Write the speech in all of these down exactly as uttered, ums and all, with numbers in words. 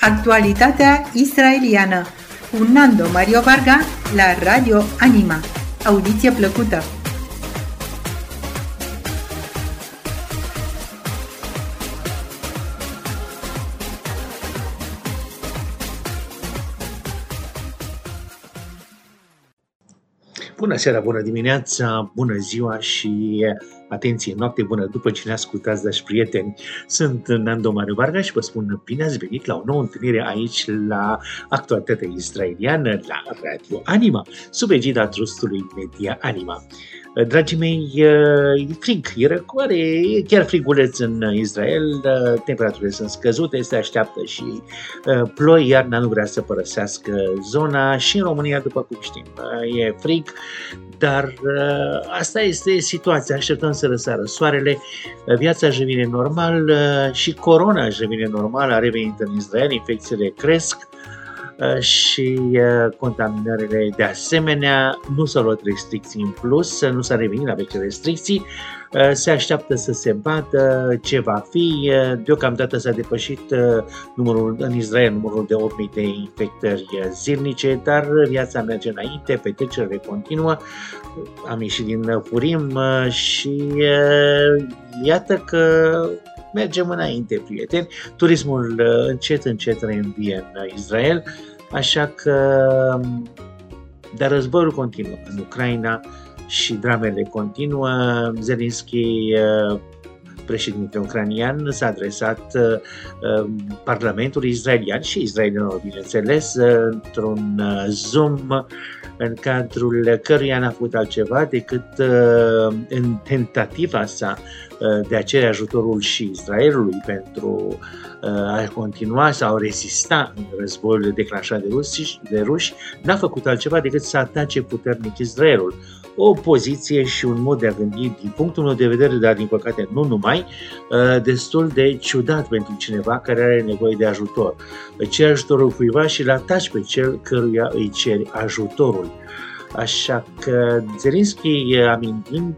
Actualitatea israeliană cu Nando Mario Varga la Radio Anima. Audiție plăcută! Bună seara, bună dimineața, bună ziua și atenție, noapte bună după ce ne ascultați, dragi prieteni. Sunt Nando Mario Varga și vă spun bine ați venit la o nouă întâlnire aici la Actualitatea Israeliană la Radio Anima, sub egida trustului Media Anima. Dragii mei, e frig, e răcoare, e chiar friguleț în Israel, temperaturile sunt scăzute, se așteaptă și ploi, iarna nu vrea să părăsească zona și în România, după cum știm, e frig, dar asta este situația, așteptăm să răsară soarele, viața își revine normal și corona își revine normal, a revenit în Israel, infecțiile cresc și contaminările de asemenea, nu s-au luat restricții în plus, nu s-a revenit la vechi restricții, se așteaptă să se bată ce va fi, deocamdată s-a depășit numărul, în Israel numărul de opt mii de infectări zilnice, dar viața merge înainte, petrecerile continuă, am ieșit din Purim și iată că mergem înainte, prieteni. Turismul încet, încet reînvie în Israel, așa că, dar războiul continuă în Ucraina și dramele continuă. Zelensky, președintele ucranian, s-a adresat Parlamentului israelian și israelienilor, bineînțeles, într-un Zoom în cadrul căruia n-a făcut altceva decât în tentativa sa de a cere ajutorul și Israelului pentru a continua sau rezista în războiul declanșat de ruși, de ruși, n-a făcut altceva decât să atace puternic Israelul. O poziție și un mod de a gândi, din punctul meu de vedere, dar din păcate nu numai, destul de ciudat pentru cineva care are nevoie de ajutor. Îi ceri ajutorul cuiva și îl ataci pe cel căruia îi ceri ajutorul. Așa că Zelensky, amintind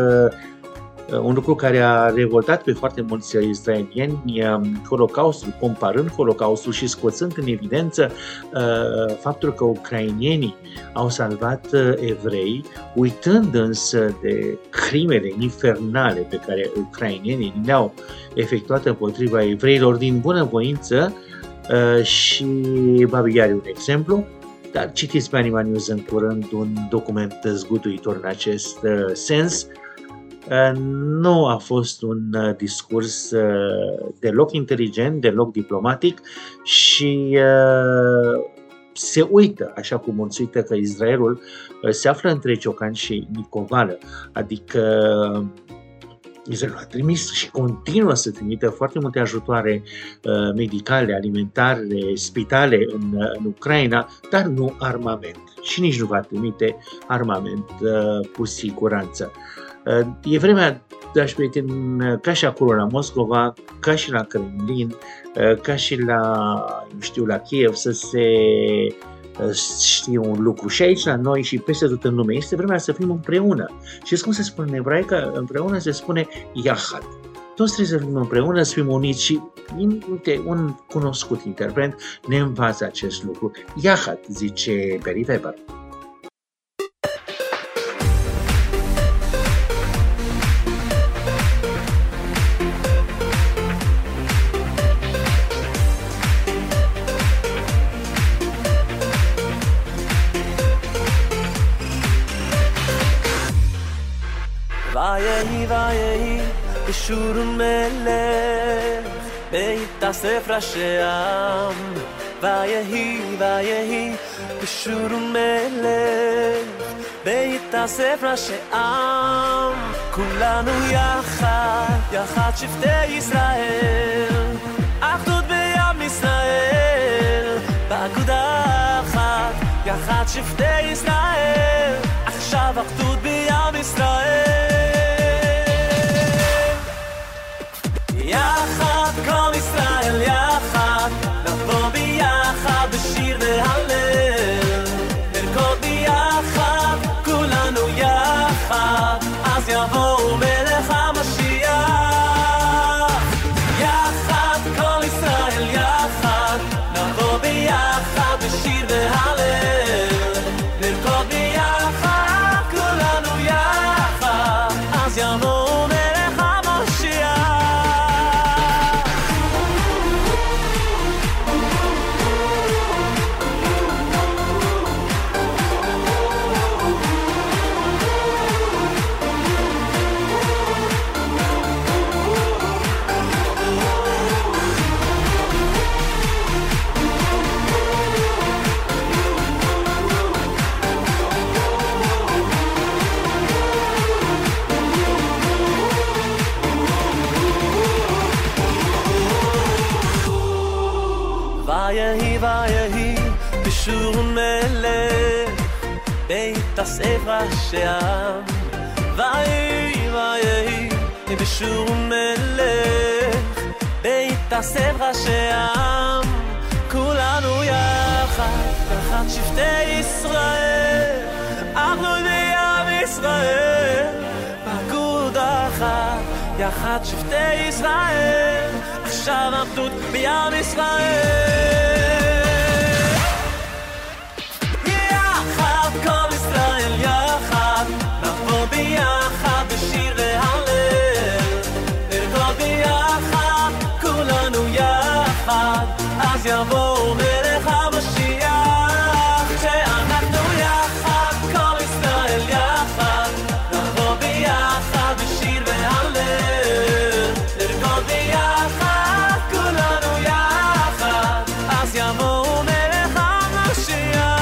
un lucru care a revoltat pe foarte mulți israelieni, Holocaustul, comparând Holocaustul și scoțând în evidență uh, faptul că ucrainenii au salvat evrei, uitând însă de crimele infernale pe care ucrainenii le-au efectuat împotriva evreilor din bunăvoință uh, și Babi are un exemplu. Dar citiți pe Anima News în curând un document zguduitor în acest uh, sens. Nu a fost un discurs deloc inteligent, deloc diplomatic și se uită, așa cum mulți uită că Israelul se află între Ciocan și Nicovală, adică Israelul a trimis și continuă să trimită foarte multe ajutoare medicale, alimentare, spitale în, în Ucraina, dar nu armament și nici nu va trimite armament cu siguranță. E vremea, dragi prieteni, ca și acolo la Moscova, ca și la Kremlin, ca și la, nu știu, la Kiev, să se știe un lucru. Și aici la noi și peste tot în lume este vremea să fim împreună. Și cum se spune în ebraică? Împreună se spune Yahad. Toți trebuie să fim împreună, să fim uniți și, uite, un cunoscut interpret ne învață acest lucru. Yahad, zice Barry Weber. Vayehi vayehi bishurun melech beitasef rasheam Vayehi vayehi bishurun melech beitasef rasheam Kulanu yachad yachad shiftei Yisrael Achdut beyam Yisrael Ba'aguda achat yachad shiftei Yisrael Achshav achdut beyam Yisrael יחד כל ישראל יחד נבוא ביחד בשיר והלל נרקוד ביחד כולנו יחד אז יבוא מלך המשיח יחד כל ישראל יחד ויהי ויהי בשור מלך בית הספר שם ויהי ויהי בשור מלך בית הספר שם כולנו יחד תחת שבטי ישראל אנחנו בעם ישראל פקוד אחת יחד שבטי ישראל עכשיו אחדות בעם ישראל יחד כל ישראל יחד נבוא ביחד בשיר והלל נרקוד ביחד כולנו יחד אז יבוא מלך המשיח כשאנחנו יחד כל ישראל יחד נבוא ביחד בשיר והלל נרקוד ביחד כולנו יחד אז יבוא מלך המשיח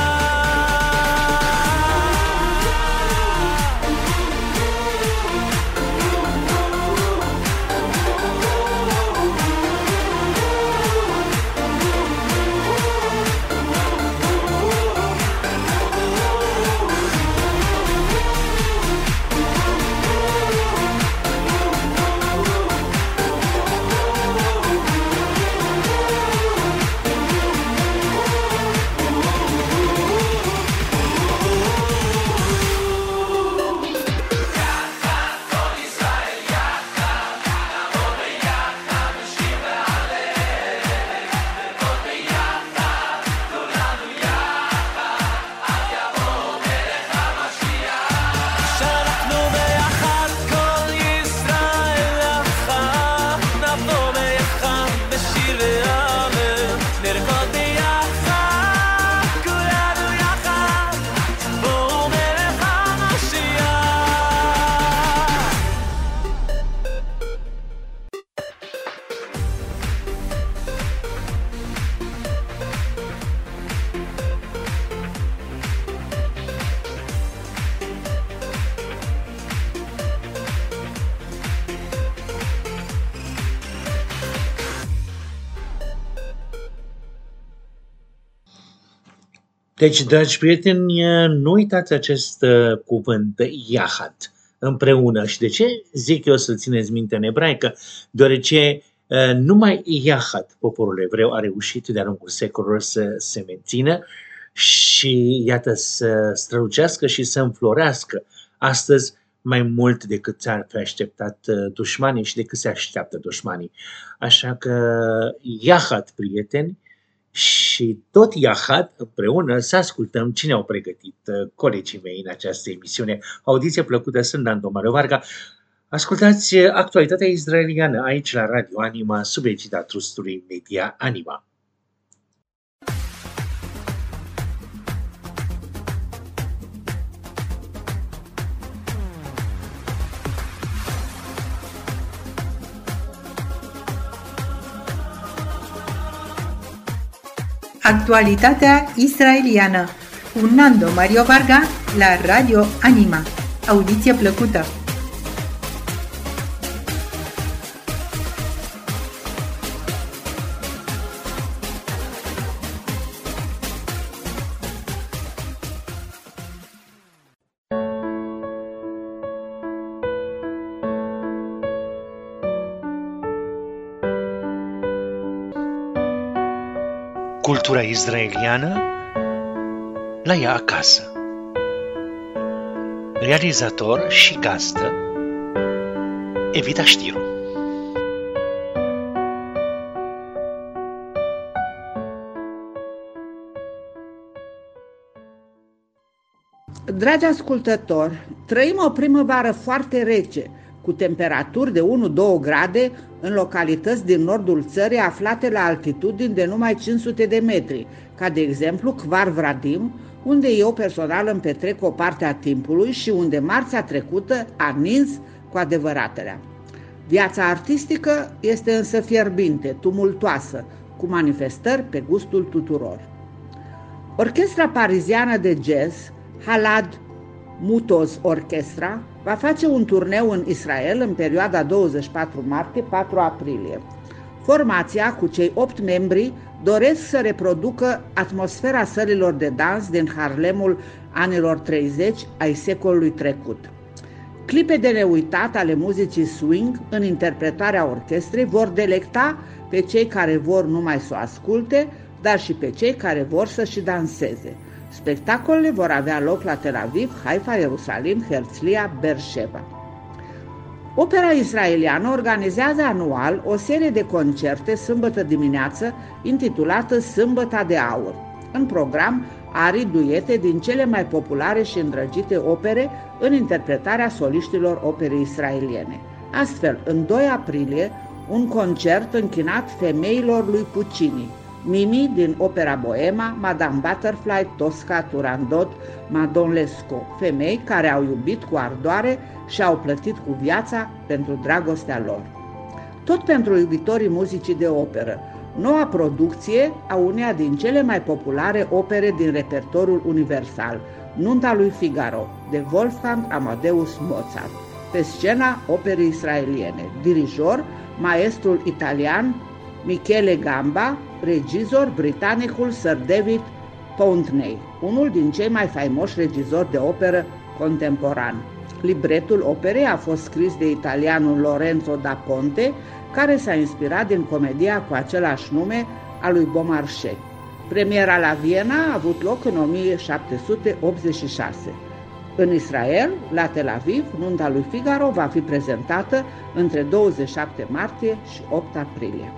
Deci, dragi prieteni, nu uitați acest uh, cuvânt Yahad, împreună. Și de ce zic eu să țineți minte în ebraică? Deoarece uh, numai Yahad, poporul evreu, a reușit de-a lungul secolelor să se mențină și, iată, să strălucească și să înflorească astăzi mai mult decât ți-ar fi așteptat dușmanii și decât se așteaptă dușmanii. Așa că Yahad, prieteni, și tot Yahad împreună să ascultăm cine au pregătit colegii mei în această emisiune. Audiție plăcută, sunt Dan Domare Varga. Ascultați actualitatea israeliană aici la Radio Anima, sub egida trustului Media Anima. Actualitatea israeliană cu Nando Mario Varga la Radio Anima. Audiție plăcută! Cultura israeliană la ea acasă. Realizator și gazdă Evita Știru. Dragi ascultători, trăim o primăvară foarte rece, cu temperaturi de unu-două grade în localități din nordul țării aflate la altitudini de numai cinci sute de metri, ca de exemplu Kfar Vradim, unde eu personal îmi petrec o parte a timpului și unde marțea trecută a nins cu adevăratele. Viața artistică este însă fierbinte, tumultoasă, cu manifestări pe gustul tuturor. Orchestra pariziană de jazz, Halad Mutoz Orchestra, va face un turneu în Israel în perioada douăzeci și patru martie - patru aprilie. Formația, cu cei opt membri, doresc să reproducă atmosfera sălilor de dans din Harlemul anilor treizeci ai secolului trecut. Clipe de neuitat ale muzicii swing în interpretarea orchestrei vor delecta pe cei care vor numai să o asculte, dar și pe cei care vor să și danseze. Spectacolele vor avea loc la Tel Aviv, Haifa, Ierusalim, Herzliya, Beersheba. Opera israeliană organizează anual o serie de concerte sâmbătă dimineață intitulată Sâmbăta de Aur. În program are duete din cele mai populare și îndrăgite opere în interpretarea soliștilor operei israeliene. Astfel, în doi aprilie, un concert închinat femeilor lui Puccini, Mimi din opera Boema, Madame Butterfly, Tosca, Turandot, Madame Lescaut, femei care au iubit cu ardoare și au plătit cu viața pentru dragostea lor. Tot pentru iubitorii muzicii de operă, noua producție a uneia din cele mai populare opere din repertoriul universal, Nunta lui Figaro, de Wolfgang Amadeus Mozart, pe scena operei israeliene, dirijor, maestrul italian Michele Gamba, regizor britanicul Sir David Pountney, unul din cei mai faimoși regizori de operă contemporan. Libretul operei a fost scris de italianul Lorenzo da Ponte, care s-a inspirat din comedia cu același nume a lui Beaumarchais. Premiera la Viena a avut loc în o mie șapte sute optzeci și șase. În Israel, la Tel Aviv, Nunta lui Figaro va fi prezentată între douăzeci și șapte martie și opt aprilie.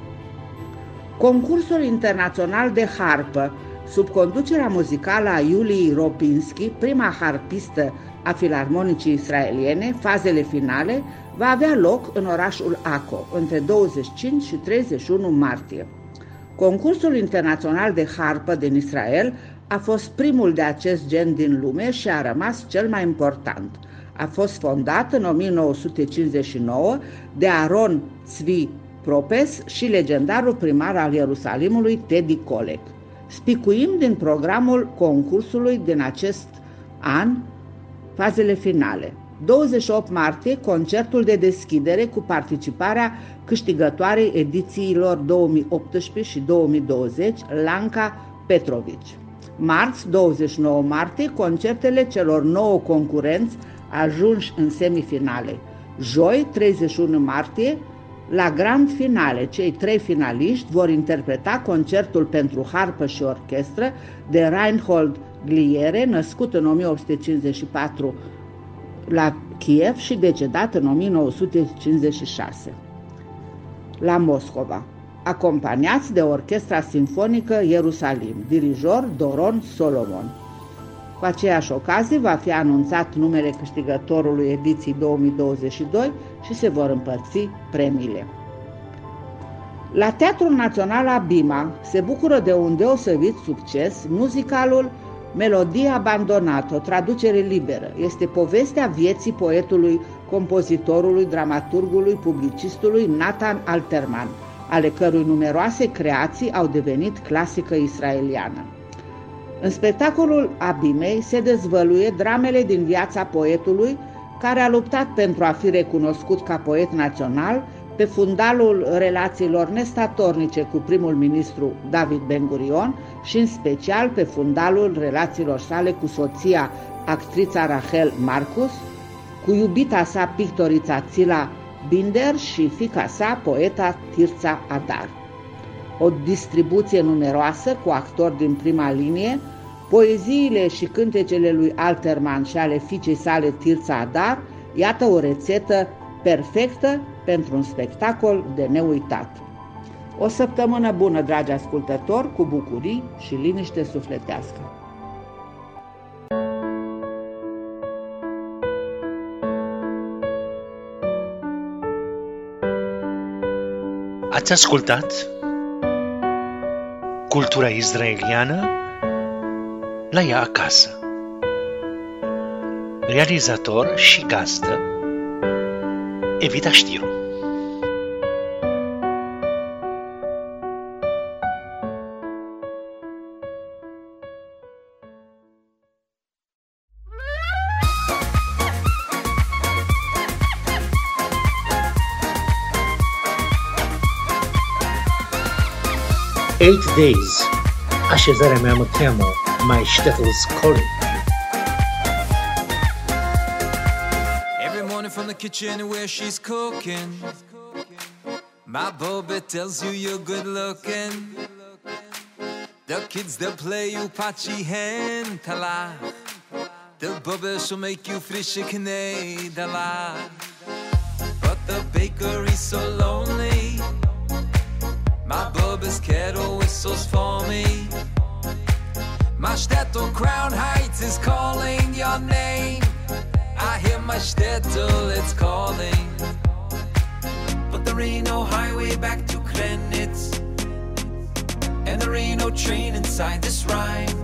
Concursul internațional de harpă, sub conducerea muzicală a Iuliei Ropinski, prima harpistă a filarmonicii israeliene, fazele finale, va avea loc în orașul Acco, între douăzeci și cinci și treizeci și unu martie. Concursul internațional de harpă din Israel a fost primul de acest gen din lume și a rămas cel mai important. A fost fondat în o mie nouă sute cincizeci și nouă de Aron Tzvi Propes și legendarul primar al Ierusalimului, Teddy Kollek. Spicuim din programul concursului din acest an fazele finale. douăzeci și opt martie, concertul de deschidere cu participarea câștigătoarei edițiilor două mii optsprezece și două mii douăzeci, Lanka Petrovici. Marți, douăzeci și nouă martie, concertele celor nouă concurenți ajunși în semifinale. Joi, treizeci și unu martie, la grand finale, cei trei finaliști vor interpreta concertul pentru harpă și orchestră de Reinhold Gliere, născut în o mie opt sute cincizeci și patru la Kiev și decedat în o mie nouă sute cincizeci și șase la Moscova, acompaniați de Orchestra Simfonică Ierusalim, dirijor Doron Solomon. Cu aceeași ocazie va fi anunțat numele câștigătorului ediției două mii douăzeci și doi și se vor împărți premiile. La Teatrul Național Abima se bucură de un deosebit succes muzicalul Melodie abandonată, o traducere liberă. Este povestea vieții poetului, compozitorului, dramaturgului, publicistului Nathan Alterman, ale cărui numeroase creații au devenit clasică israeliană. În spectacolul Abimei se dezvăluie dramele din viața poetului, care a luptat pentru a fi recunoscut ca poet național, pe fundalul relațiilor nestatornice cu primul ministru David Ben-Gurion și în special pe fundalul relațiilor sale cu soția, actrița Rachel Marcus, cu iubita sa pictorița Tzila Binder și fiica sa, poeta Tirza Adar. O distribuție numeroasă cu actori din prima linie, poeziile și cântecele lui Alterman și ale fiicei sale Tirza Adar, iată o rețetă perfectă pentru un spectacol de neuitat. O săptămână bună, dragi ascultători, cu bucurii și liniște sufletească. Ați ascultat Cultura Israeliană la ea acasă. Realizator și gazdă Evita Știru. Eight Days. Așezarea mea mă cheamă My Shtetl's Calling. Every morning from the kitchen where she's cooking, my Bobby tells you you're good looking. The kids they'll play you pachi hen talach. The Bobby shall make you frische knei dalach. But the bakery's so lonely. My Bubba's kettle whistles for me. My shtetl Crown Heights is calling your name. I hear my shtetl, it's calling. But there ain't no highway back to Krenitz, and there ain't no train inside this rhyme.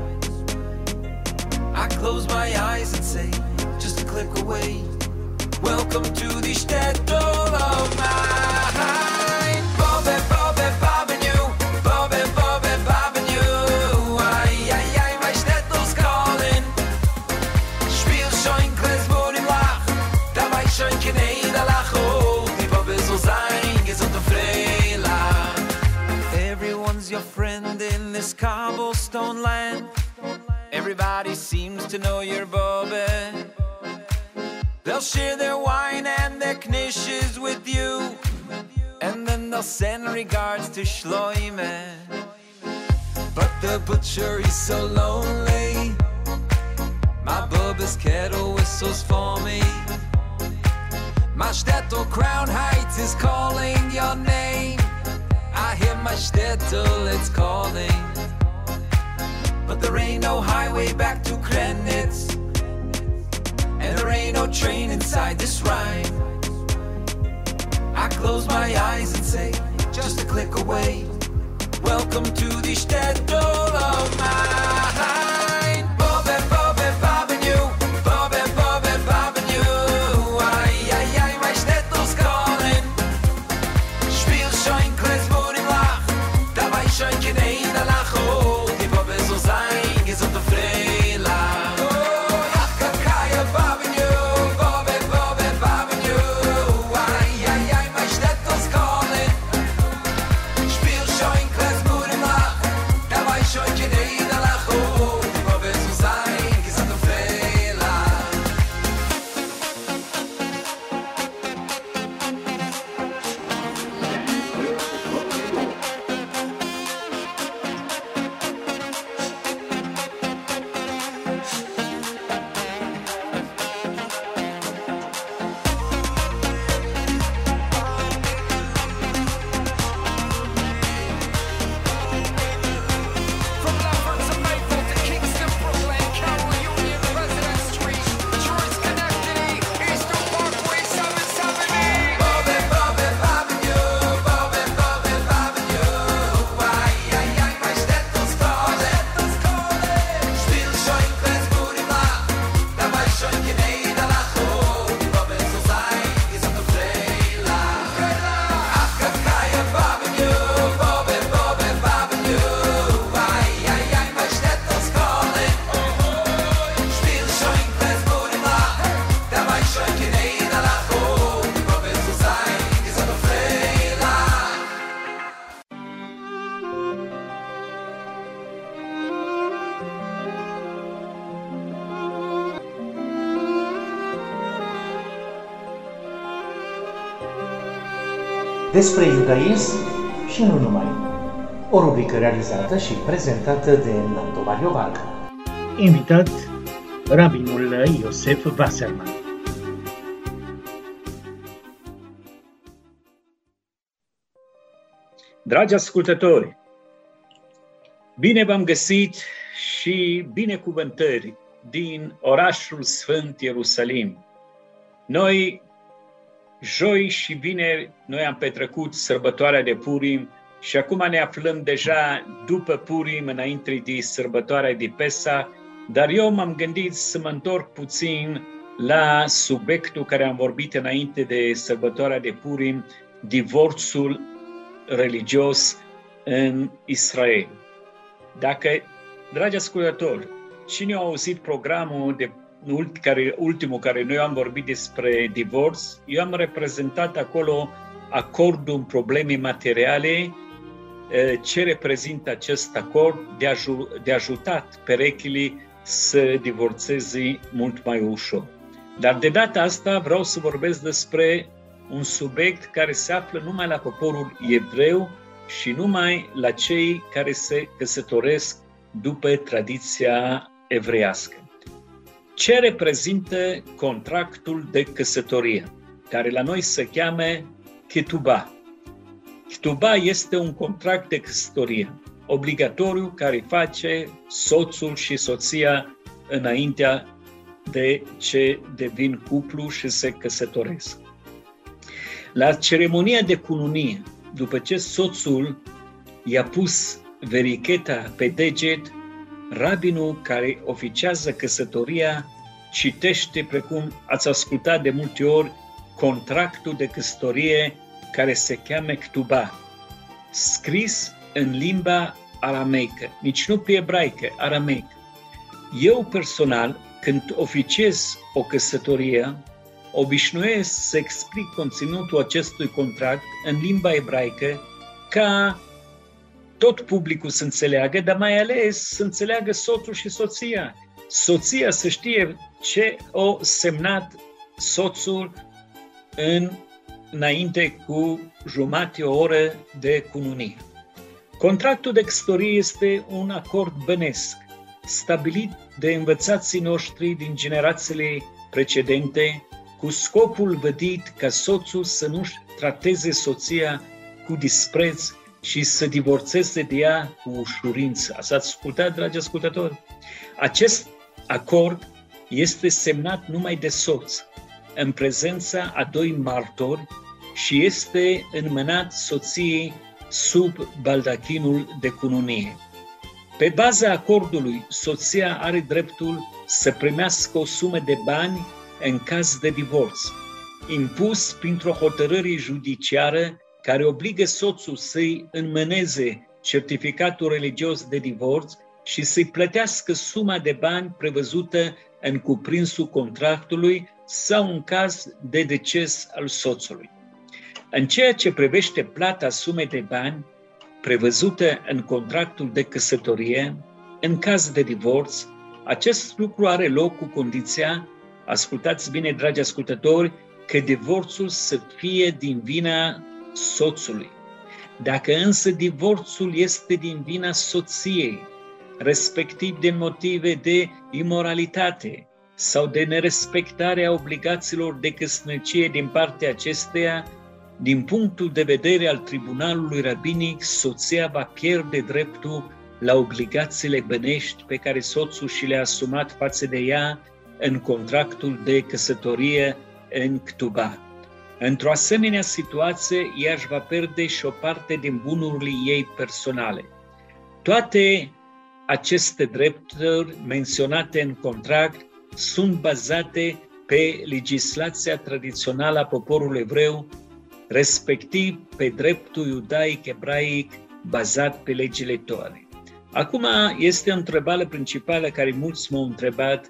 I close my eyes and say, just a click away, welcome to the shtetl of mine. Bobby, Bobby, Bobby, you, Bobby, Bobby, Bobby, you. Ay, ay, ay, my shtetl calling. Spiel schon Klesbur im Lach, dabei schon Kinei da Lach. Oh, die Bobby soll sein, gesund und freilach. Everyone's your friend in this cobblestone land. Everybody seems to know your Bobby. They'll share their wine and their knishes with you, and then they'll send regards to Shloime. But the butcher is so lonely. My Bubba's kettle whistles for me. My shtetl Crown Heights is calling your name. I hear my shtetl, it's calling. But there ain't no highway back to Krenitz, and there ain't no train inside this rhyme. I close my eyes and say, just a click away, welcome to the shtetl of mine. Bobby, Bobby, Bobby, you, Bobby, Bobby, Bobby, you. Ay, ay, ay, my shtetl calling. Spiel schon Klesbur im Lach, dabei schon Kinei da Lach. Oh, die Bobby soll sein, gesund und freilach. Oh, ach, kakaya, Bobby, you, Bobby, Bobby, Bobby, you. Ay, ay, ay, my shtetl calling. Spiel schon Klesbur im Lach, dabei schon Kinei da Lach. Oh, die Bobby soll sein, gesund und freilach. From Lafayette to Mayfield to Kingston, Brooklyn, Carroll Union, President Street, Detroit's Schenectady, Eastern Parkway, seventh Avenue. Bobby, Bobby, Bobby, you, Bobby, Bobby, Bobby, you. Ay, ay, ay, my shtetl calling. Spiel schon Klesbur im Lach, dabei schon Kinei da Lach. Oh, die Bobby soll sein, gesund und freilach. Ach, kakaya, Bobby, you, Bobby, Bobby, Bobby, you. Ay, ay, ay, my shtetl calling. Spiel schon Klesbur im Lach, dabei schon Kinei da Lach. Oh, die Bobby soll sein, gesund und freilach. Despre iudaism și nu numai. O rubrică realizată și prezentată de Nando Mario Varga. Invitat, rabinul Iosef Wasserman. Dragi ascultători, bine v-am găsit și binecuvântări din orașul Sfânt Ierusalim. Noi, joi și vineri, noi am petrecut sărbătoarea de Purim și acum ne aflăm deja după Purim, înainte de sărbătoarea de Pesach, dar eu m-am gândit să mă întorc puțin la subiectul care am vorbit înainte de sărbătoarea de Purim, divorțul religios în Israel. Dacă, dragi ascultători, cine a auzit programul de care, ultimul care noi am vorbit despre divorț, eu am reprezentat acolo acordul în probleme materiale ce reprezintă acest acord de, aj- de ajutat perechile să divorțeze mult mai ușor. Dar de data asta vreau să vorbesc despre un subiect care se află numai la poporul evreu și numai la cei care se căsătoresc după tradiția evreiască. Ce reprezintă contractul de căsătorie, care la noi se cheamă ketubah? Ketubah este un contract de căsătorie obligatoriu care face soțul și soția înaintea de ce devin cuplu și se căsătoresc. La ceremonia de cununie, după ce soțul i-a pus vericheta pe deget, rabinul care oficiază căsătoria citește, precum ați ascultat de multe ori, contractul de căsătorie care se cheamă ketubah, scris în limba arameică, nici nu pe ebraică, arameică. Eu personal, când oficiez o căsătorie, obișnuiesc să explic conținutul acestui contract în limba ebraică ca tot publicul să înțeleagă, dar mai ales să înțeleagă soțul și soția. Soția să știe ce a semnat soțul în, înainte cu jumătate o oră de cununie. Contractul de căsătorie este un acord bănesc, stabilit de învățații noștri din generațiile precedente, cu scopul vădit ca soțul să nu-și trateze soția cu dispreț și să divorțeze de ea cu ușurință. Ați ascultat, dragi ascultători? Acest acord este semnat numai de soț, în prezența a doi martori, și este înmânat soției sub baldachinul de cununie. Pe baza acordului, soția are dreptul să primească o sumă de bani în caz de divorț, impus printr-o hotărâre judiciară care obligă soțul să-i înmâneze certificatul religios de divorț și să-i plătească suma de bani prevăzută în cuprinsul contractului sau în caz de deces al soțului. În ceea ce privește plata sumei de bani prevăzută în contractul de căsătorie, în caz de divorț, acest lucru are loc cu condiția, ascultați bine, dragi ascultători, că divorțul să fie din vina soțului. Dacă însă divorțul este din vina soției, respectiv din motive de imoralitate sau de nerespectarea obligațiilor de căsnicie din partea acesteia, din punctul de vedere al tribunalului rabinic, soția va pierde dreptul la obligațiile bănești pe care soțul și le-a asumat față de ea în contractul de căsătorie în ketubah. Într-o asemenea situație, ea își va pierde și o parte din bunurile ei personale. Toate aceste drepturi menționate în contract sunt bazate pe legislația tradițională a poporului evreu, respectiv pe dreptul iudaic-ebraic bazat pe legile Torei. Acum este o întrebare principală care mulți m-au întrebat: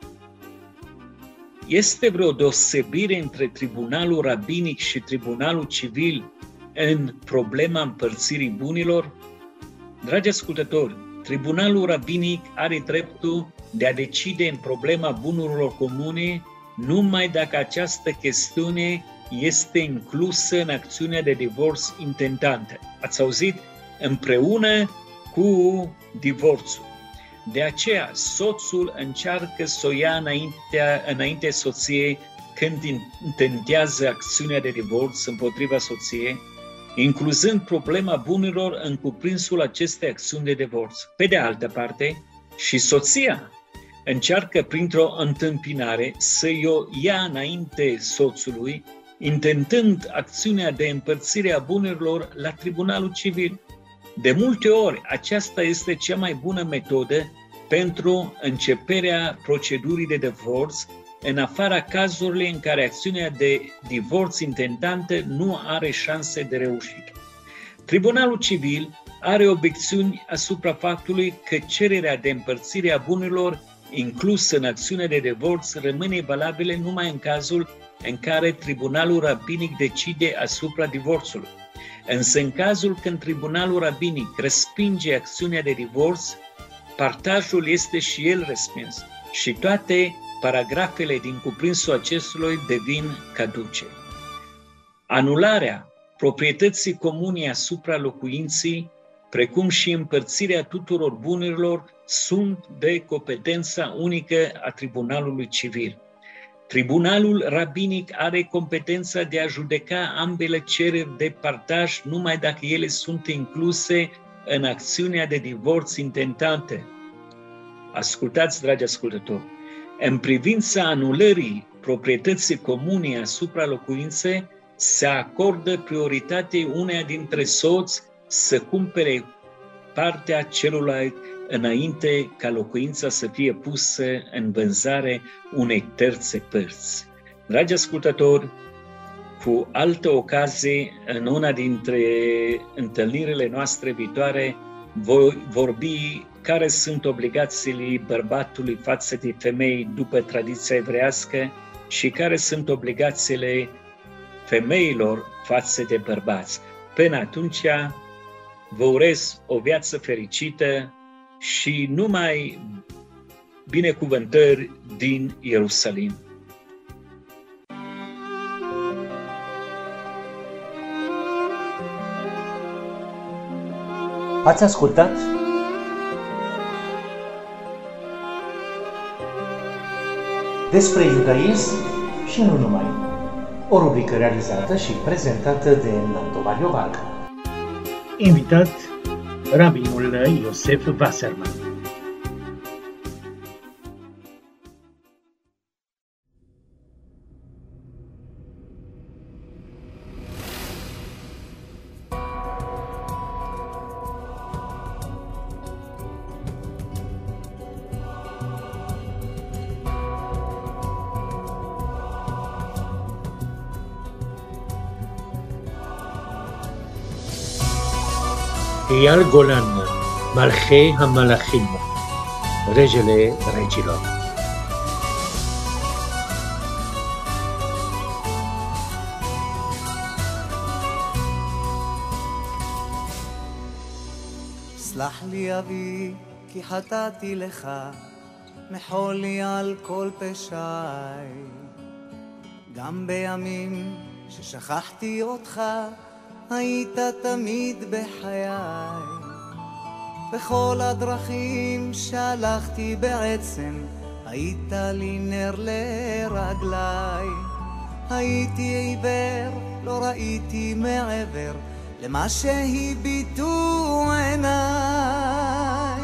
este vreo deosebire între tribunalul rabinic și tribunalul civil în problema împărțirii bunilor? Dragi ascultători, tribunalul rabinic are dreptul de a decide în problema bunurilor comune numai dacă această chestiune este inclusă în acțiunea de divorț intentantă. Ați auzit? Împreună cu divorțul. De aceea, soțul încearcă să o ia înaintea, înaintea soției când intentează acțiunea de divorț împotriva soției, incluzând problema bunurilor în cuprinsul acestei acțiuni de divorț. Pe de altă parte, și soția încearcă printr-o întâmpinare să-i o ia înainte soțului, intentând acțiunea de împărțire a bunurilor la tribunalul civil. De multe ori, aceasta este cea mai bună metodă pentru începerea procedurii de divorț, în afara cazurilor în care acțiunea de divorț intentantă nu are șanse de reușită. Tribunalul civil are obiecțiuni asupra faptului că cererea de împărțire a bunurilor inclusă în acțiunea de divorț rămâne valabilă numai în cazul în care tribunalul rabinic decide asupra divorțului. Însă în cazul când tribunalul rabinic respinge acțiunea de divorț, partajul este și el respins și toate paragrafele din cuprinsul acestui devin caduce. Anularea proprietății comune asupra locuinței, precum și împărțirea tuturor bunurilor, sunt de competența unică a Tribunalului Civil. Tribunalul rabinic are competența de a judeca ambele cereri de partaj numai dacă ele sunt incluse în acțiunea de divorț intentată. Ascultați, dragi ascultători, în privința anulării proprietății comune asupra locuinței, se acordă prioritate uneia dintre soți să cumpere partea celuilalt înainte ca locuința să fie pusă în vânzare unei terțe părți. Dragi ascultători, cu altă ocazie, în una dintre întâlnirile noastre viitoare, voi vorbi care sunt obligațiile bărbatului față de femei după tradiția evreiască și care sunt obligațiile femeilor față de bărbați. Până atunci, vă urez o viață fericită și numai binecuvântări din Ierusalim. Ați ascultat? Despre iudaism și nu numai. O rubrică realizată și prezentată de Nando Mario Varga. Invitat, rabinul Iosef Wasserman. Eyal Golan, Malchei HaMalachim, regele regilor. סלח לי אבי, כי חטאתי לך, מחול לי על כל פשעי. גם בימים ששכחתי אותך, היית תמיד בחיי. בכל הדרכים שהלכתי בעצם, היית לי נר לרגליי. הייתי עיוור, לא ראיתי מעבר למה שהביטו עיניי.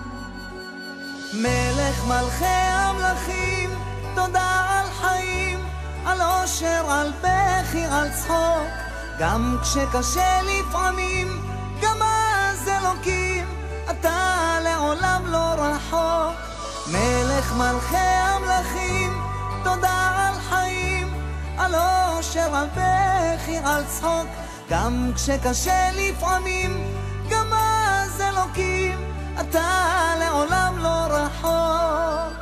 מלך מלכי המלכים, תודה על חיים, על אושר, על בכי, על צחוק. גם כשקשה לפעמים, גם אז אלוקים, אתה לעולם לא רחוק. מלך מלכי המלכים, תודה על חיים, על אושר, על בכי, על צחוק. גם כשקשה לפעמים, גם אז אלוקים, אתה לעולם לא רחוק.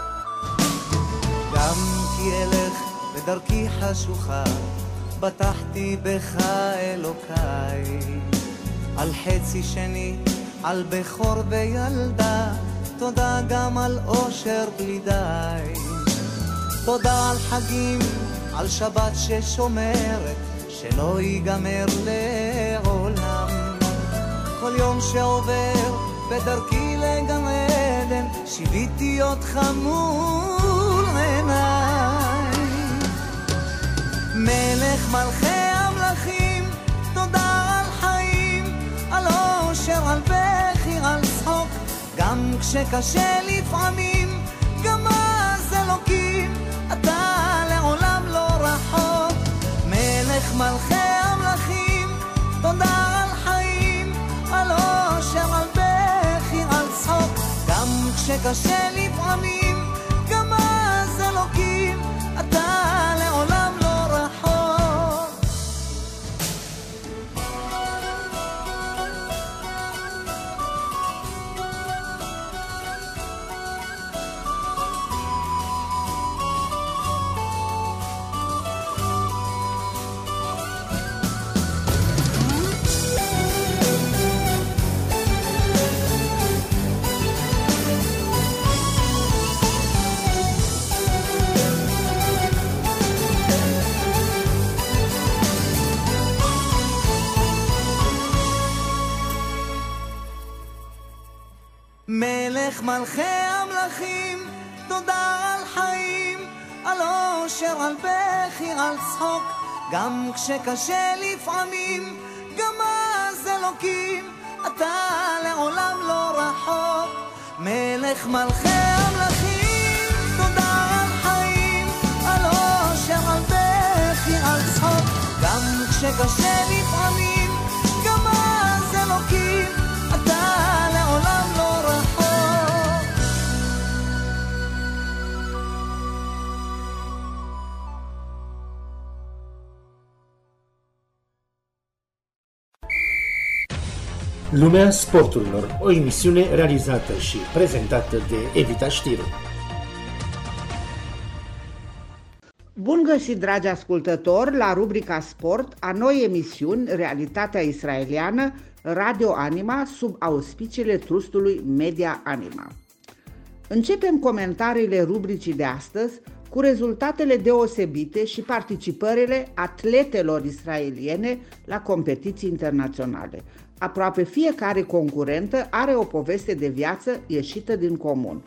גם כי אלך בדרכי חשוכה, בטחתי בך אלוקיי. על חצי שני, על בכור וילדה, תודה גם על אושר בלי די. תודה על חגים, על שבת ששומרת, שלא ייגמר לעולם. כל יום שעובר בדרכי לגן עדן, שיביתי אותך מול עיניי. מלך מלכי המלכים, תודה על חיים, על אושר, על בכי, על צחוק. גם כשקשה לפעמים, גם אז אלוקים, אתה לעולם לא רחוק. מלך מלכי המלכים, תודה על חיים, על אושר, על בכי, על צחוק. גם כשקשה לפעמים, גם אז אלוקים, אתה לעולם לא רחוק. מלך מלכי המלכים, תודה על חיים, על אושר, על בכי, על צחוק, גם כשקשה לפעמים, גם אז אלוקים, אתה לעולם לא רחוק. מלך מלכי המלכים, תודה על חיים, על אושר, על בכי, על צחוק, גם כשקשה לפעמים, גם אז אלוקים, אתה לעולם לא רחוק. Lumea sporturilor, o emisiune realizată și prezentată de Evita Știru. Bun găsit, dragi ascultători, la rubrica Sport a noi emisiuni Realitatea Israeliană, Radio Anima, sub auspiciile trustului Media Anima. Începem comentariile rubricii de astăzi cu rezultatele deosebite și participările atletelor israeliene la competiții internaționale. Aproape fiecare concurentă are o poveste de viață ieșită din comun.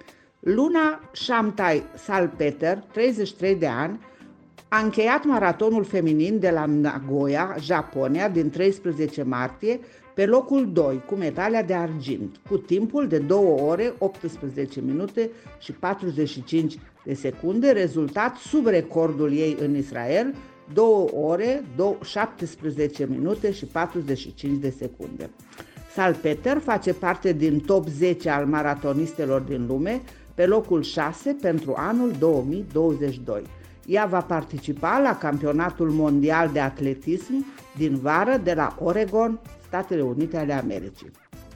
Luna Shamtai Salpeter, treizeci și trei de ani, a încheiat maratonul feminin de la Nagoya, Japonia, din treisprezece martie, pe locul doi, cu medalia de argint, cu timpul de două ore, optsprezece minute și patruzeci și cinci de secunde, rezultat sub recordul ei în Israel, două ore, șaptesprezece minute și patruzeci și cinci de secunde. Salpeter face parte din top zece al maratonistelor din lume, pe locul șase pentru anul două mii douăzeci și doi. Ea va participa la campionatul mondial de atletism din vară de la Oregon, Statele Unite ale Americii.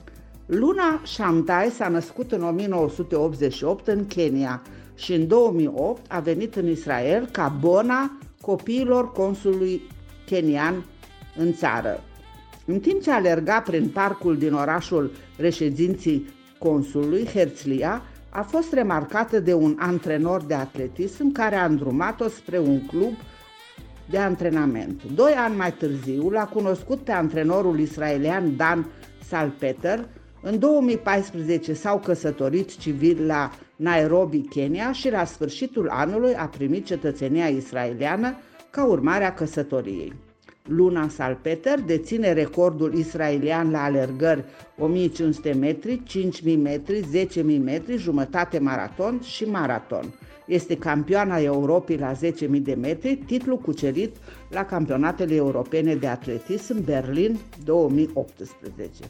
Luna Shamtai s-a născut în o mie nouă sute optzeci și opt în Kenya și în două mii opt a venit în Israel ca bona copiilor consulului kenian în țară. În timp ce alerga prin parcul din orașul reședinții consulului, Herzliya, a fost remarcată de un antrenor de atletism care a îndrumat-o spre un club de antrenament. Doi ani mai târziu l-a cunoscut pe antrenorul israelian Dan Salpeter. În două mii paisprezece s-au căsătorit civil la Nairobi, Kenya, și la sfârșitul anului a primit cetățenia israeliană ca urmare a căsătoriei. Luna Salpeter deține recordul israelian la alergări o mie cinci sute metri, cinci mii metri, zece mii metri, jumătate maraton și maraton. Este campioana Europei la zece mii de metri, titlu cucerit la campionatele europene de atletism Berlin două mii optsprezece.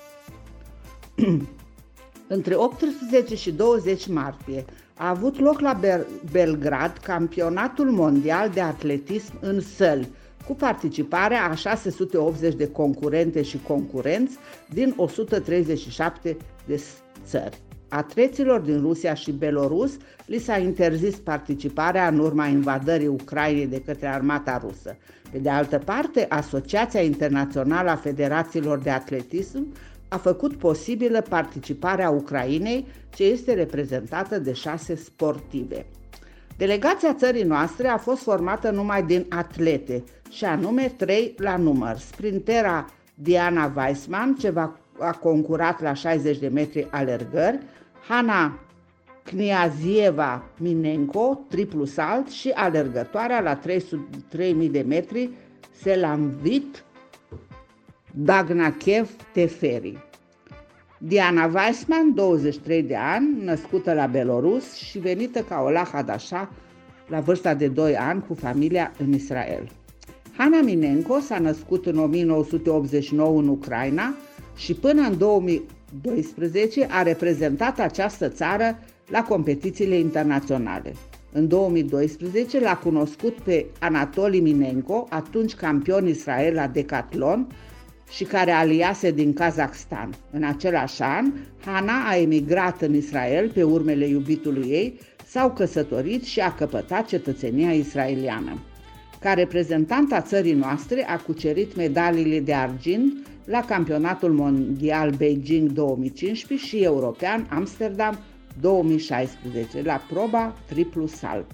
Între optsprezece și douăzeci martie a avut loc la Belgrad campionatul mondial de atletism în săli, cu participarea a șase sute optzeci de concurente și concurenți din o sută treizeci și șapte de țări. Atleților din Rusia și Belarus li s-a interzis participarea în urma invadării Ucrainei de către armata rusă. Pe de altă parte, Asociația Internațională a Federațiilor de Atletism a făcut posibilă participarea Ucrainei, ce este reprezentată de șase sportive. Delegația țării noastre a fost formată numai din atlete, și anume trei la număr. Sprintera Diana Weissman, ce va, a concurat la șaizeci de metri alergări, Hana Kniazieva Minenko, triplu salt, și alergătoarea la trei mii de metri, Selamvit Dagnachev Teferi. Diana Weissman, douăzeci și trei de ani, născută la Belarus și venită ca Ola Hadasha la vârsta de doi ani cu familia în Israel. Hana Minenko s-a născut în o mie nouă sute optzeci și nouă în Ucraina și până în două mii doisprezece a reprezentat această țară la competițiile internaționale. În două mii doisprezece l-a cunoscut pe Anatoli Minenko, atunci campion Israel la decatlon și care aliase din Kazakhstan. În același an, Hana a emigrat în Israel pe urmele iubitului ei, s-au căsătorit și a căpătat cetățenia israeliană. Ca reprezentant a țării noastre a cucerit medaliile de argint la Campionatul Mondial Beijing două mii cincisprezece și European Amsterdam două mii șaisprezece la proba triplu salt.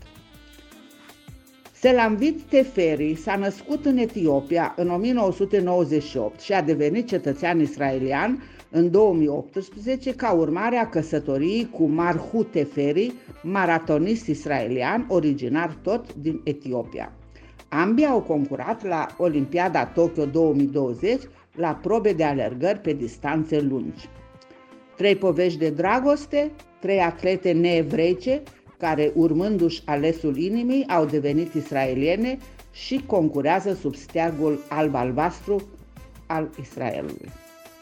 Selamvit Teferi s-a născut în Etiopia în o mie nouă sute nouăzeci și opt și a devenit cetățean israelian în două mii optsprezece ca urmare a căsătoriei cu Marhu Teferi, maratonist israelian, originar tot din Etiopia. Ambii au concurat la Olimpiada Tokyo două mii douăzeci la probe de alergări pe distanțe lungi. Trei povești de dragoste, trei atlete neevreice care, urmându-și alesul inimii, au devenit israeliene și concurează sub steagul alb-albastru al Israelului.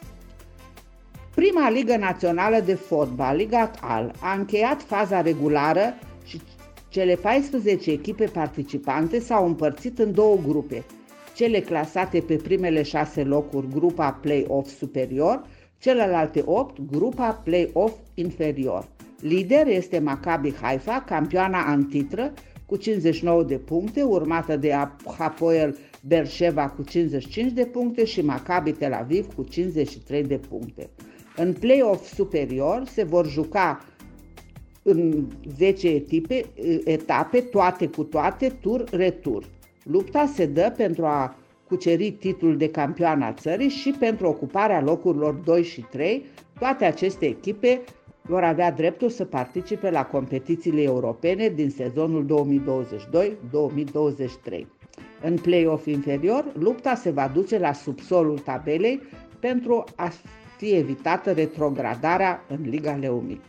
Prima ligă națională de fotbal, Liga Al, a încheiat faza regulară și cele paisprezece echipe participante s-au împărțit în două grupe, cele clasate pe primele șase locuri, grupa play-off superior, celelalte opt, grupa play-off inferior. Lider este Maccabi Haifa, campioana în titră, cu cincizeci și nouă de puncte, urmată de Hapoel Beersheva cu cincizeci și cinci de puncte și Maccabi Tel Aviv cu cincizeci și trei de puncte. În play-off superior se vor juca în zece etape, etape, toate cu toate, tur-retur. Lupta se dă pentru a cuceri titlul de campion al țării și pentru ocuparea locurilor doi și trei. Toate aceste echipe vor avea dreptul să participe la competițiile europene din sezonul două mii douăzeci și doi două mii douăzeci și trei. În play-off inferior, lupta se va duce la subsolul tabelei pentru a fi evitată retrogradarea în Liga Leumit.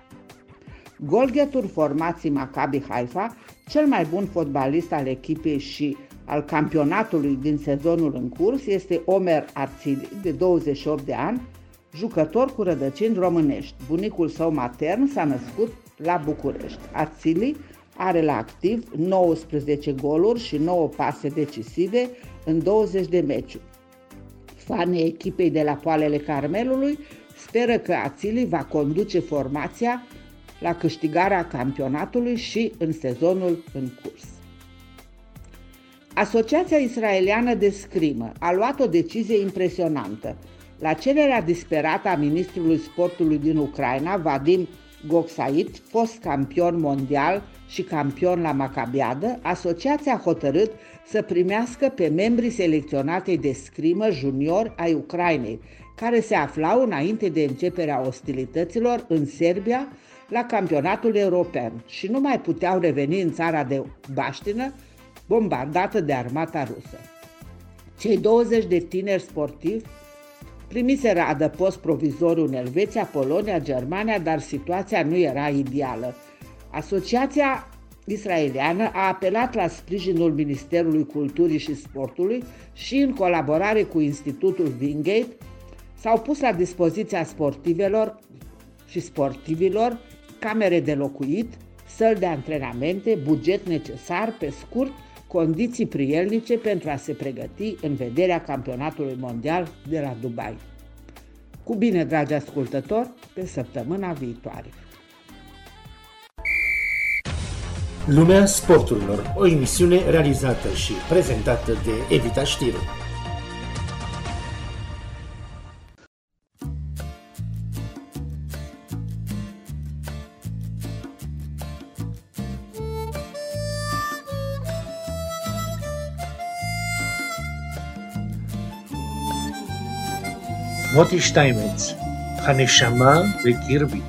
Golghetul formației Maccabi Haifa, cel mai bun fotbalist al echipei și al campionatului din sezonul în curs, este Omer Atzili, de douăzeci și opt de ani, jucător cu rădăcini românești. Bunicul său matern s-a născut la București. Atzili are la activ nouăsprezece goluri și nouă pase decisive în douăzeci de meciuri. Fanii echipei de la Poalele Carmelului speră că Atzili va conduce formația la câștigarea campionatului și în sezonul în curs. Asociația Israeliană de Scrimă a luat o decizie impresionantă. La cererea disperată a ministrului sportului din Ucraina, Vadim Goksait, fost campion mondial și campion la Macabiadă, asociația a hotărât să primească pe membrii selecționatei de scrimă junior ai Ucrainei, care se aflau înainte de începerea ostilităților în Serbia la campionatul european și nu mai puteau reveni în țara de baștină bombardată de armata rusă. Cei douăzeci de tineri sportivi primiseră adăpost provizoriu în Elveția, Polonia, Germania, dar situația nu era ideală. Asociația israeliană a apelat la sprijinul Ministerului Culturii și Sportului și, în colaborare cu Institutul Wingate, s-au pus la dispoziția sportivelor și sportivilor camere de locuit, săli de antrenamente, buget necesar, pe scurt, condiții prielnice pentru a se pregăti în vederea campionatului mondial de la Dubai. Cu bine, dragi ascultători, pe săptămâna viitoare! Lumea sporturilor, o emisiune realizată și prezentată de Edita Știru. Moti Steinmetz, Haneshama Bekirbi.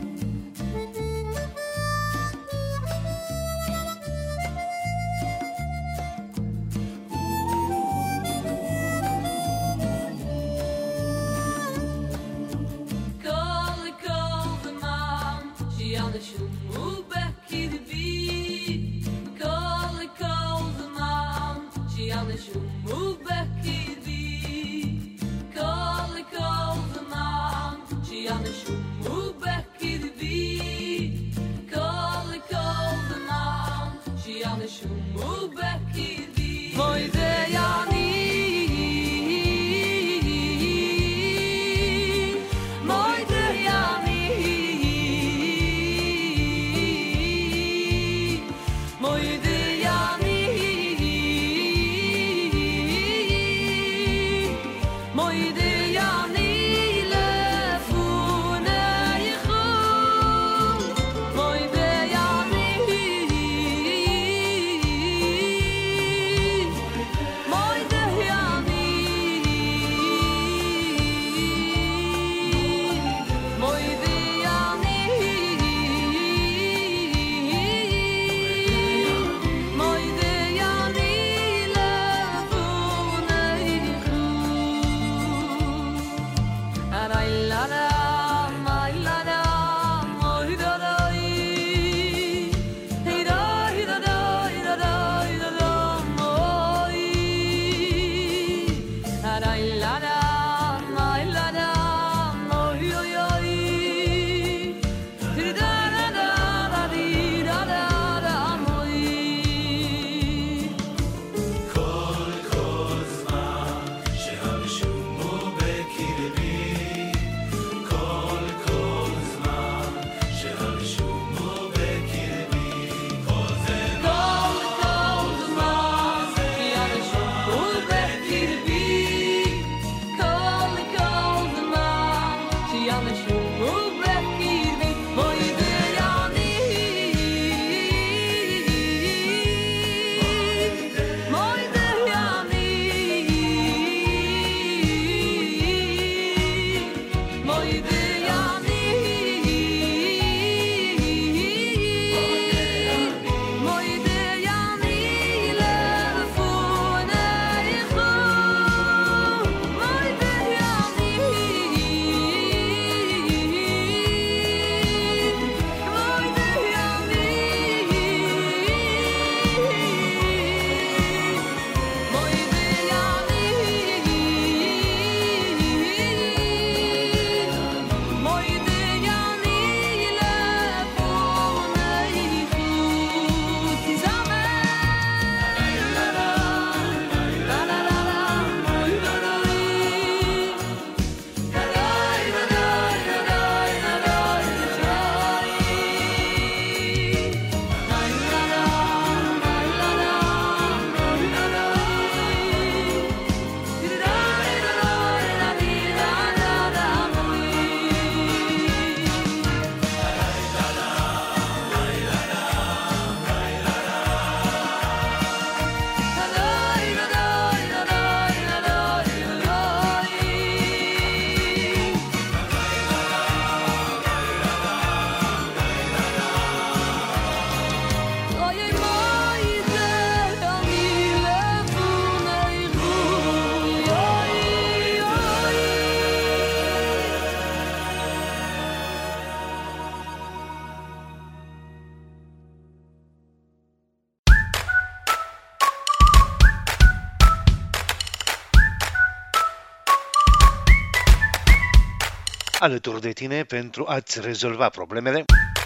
alături de tine pentru a-ți rezolva problemele.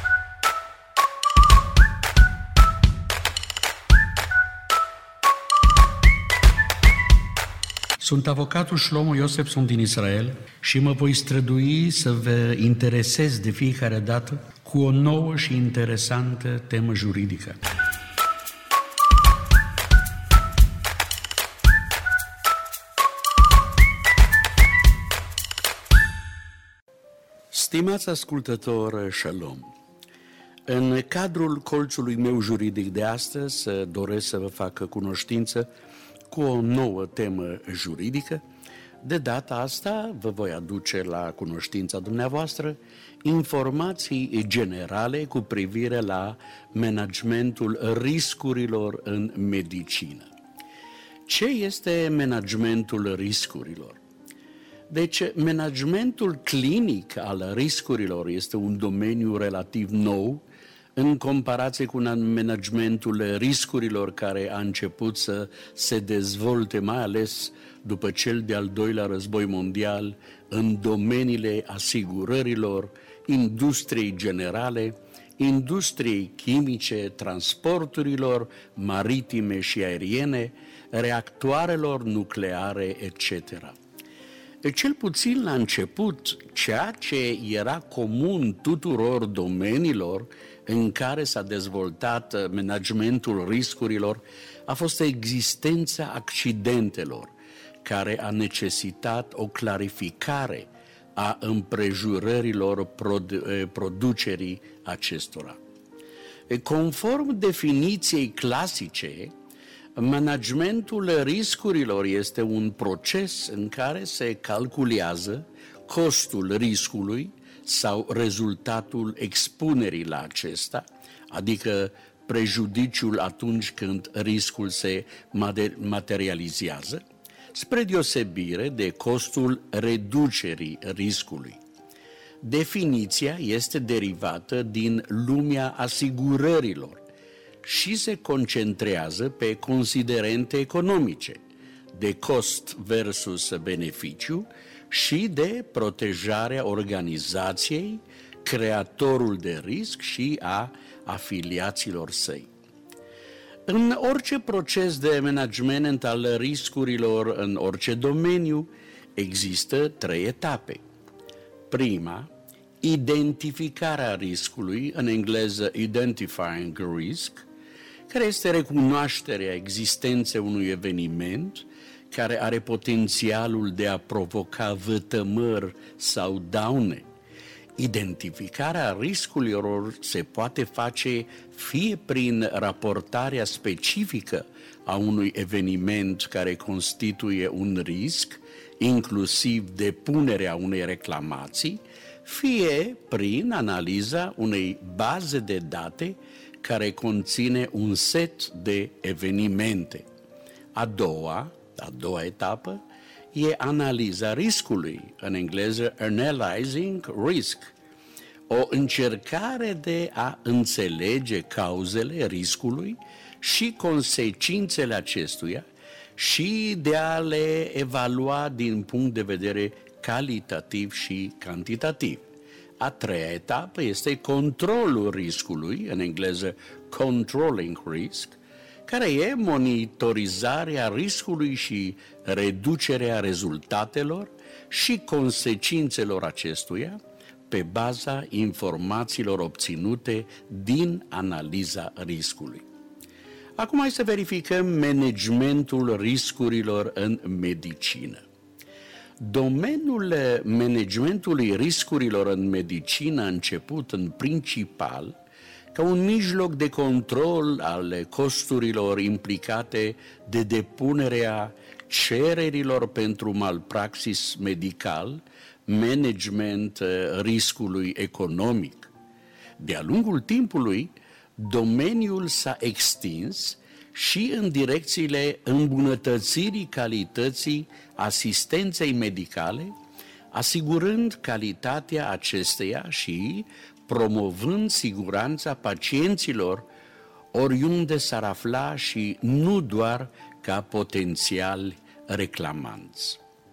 Sunt avocatul Shlomo Iosefson din Israel și mă voi strădui să vă interesez de fiecare dată cu o nouă și interesantă temă juridică. Stimați ascultători, Shalom! În cadrul colțului meu juridic de astăzi doresc să vă fac cunoștință cu o nouă temă juridică. De data asta vă voi aduce la cunoștința dumneavoastră informații generale cu privire la managementul riscurilor în medicină. Ce este managementul riscurilor? Deci, managementul clinic al riscurilor este un domeniu relativ nou în comparație cu managementul riscurilor care a început să se dezvolte, mai ales după cel de-al doilea război mondial, în domeniile asigurărilor, industriei generale, industriei chimice, transporturilor maritime și aeriene, reactoarelor nucleare, et cetera. Cel puțin la început, ceea ce era comun tuturor domeniilor în care s-a dezvoltat managementul riscurilor a fost existența accidentelor, care a necesitat o clarificare a împrejurărilor producerii acestora. Conform definiției clasice, managementul riscurilor este un proces în care se calculează costul riscului sau rezultatul expunerii la acesta, adică prejudiciul atunci când riscul se materializează, spre deosebire de costul reducerii riscului. Definiția este derivată din lumea asigurărilor și se concentrează pe considerente economice, de cost versus beneficiu și de protejarea organizației, creatorul de risc și a afiliaților săi. În orice proces de management al riscurilor în orice domeniu există trei etape. Prima, identificarea riscului, în engleză identifying risk, care este recunoașterea existenței unui eveniment care are potențialul de a provoca vătămări sau daune. Identificarea riscurilor se poate face fie prin raportarea specifică a unui eveniment care constituie un risc, inclusiv depunerea unei reclamații, fie prin analiza unei baze de date care conține un set de evenimente. A doua, a doua etapă, e analiza riscului, în engleză analyzing risk, o încercare de a înțelege cauzele riscului și consecințele acestuia și de a le evalua din punct de vedere calitativ și cantitativ. A treia etapă este controlul riscului, în engleză controlling risk, care e monitorizarea riscului și reducerea rezultatelor și consecințelor acestuia pe baza informațiilor obținute din analiza riscului. Acum hai să verificăm managementul riscurilor în medicină. Domeniul managementului riscurilor în medicină a început în principal ca un mijloc de control al costurilor implicate de depunerea cererilor pentru malpraxis medical, management riscului economic. De-a lungul timpului, domeniul s-a extins și în direcțiile îmbunătățirii calității asistenței medicale, asigurând calitatea acesteia și promovând siguranța pacienților oriunde s-ar afla și nu doar ca potențiali reclamanți.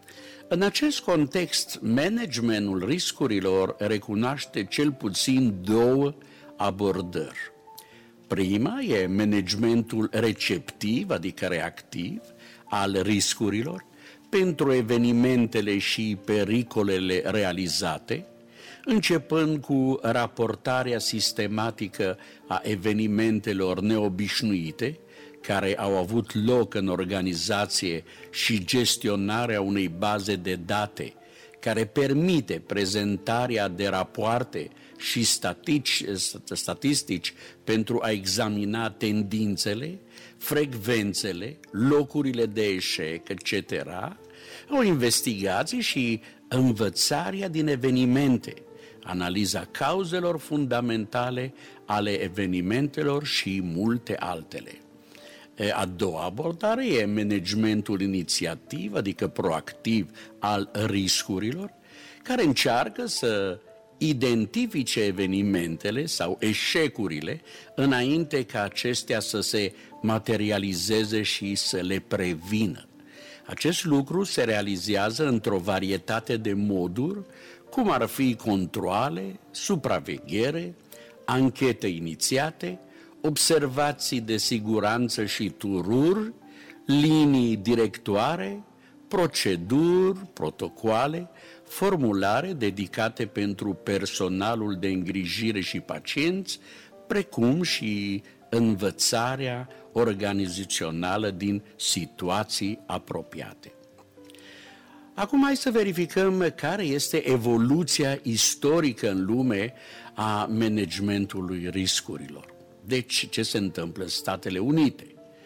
În acest context, managementul riscurilor recunoaște cel puțin două abordări. Prima e managementul receptiv, adică reactiv, al riscurilor pentru evenimentele și pericolele realizate, începând cu raportarea sistematică a evenimentelor neobișnuite care au avut loc în organizație și gestionarea unei baze de date care permite prezentarea de rapoarte și statistici, statistici pentru a examina tendințele, frecvențele, locurile de eșec, et cetera, o investigație și învățarea din evenimente, analiza cauzelor fundamentale ale evenimentelor și multe altele. A doua abordare e managementul inițiativ, adică proactiv al riscurilor, care încearcă să identifice evenimentele sau eșecurile înainte ca acestea să se materializeze și să le prevină. Acest lucru se realizează într-o varietate de moduri, cum ar fi controale, supraveghere, anchete inițiate, observații de siguranță și tururi, linii directoare, proceduri, protocoale, formulare dedicate pentru personalul de îngrijire și pacienți, precum și învățarea organizațională din situații apropiate. Acum hai să verificăm care este evoluția istorică în lume a managementului riscurilor. Deci, ce se întâmplă în Statele Unite?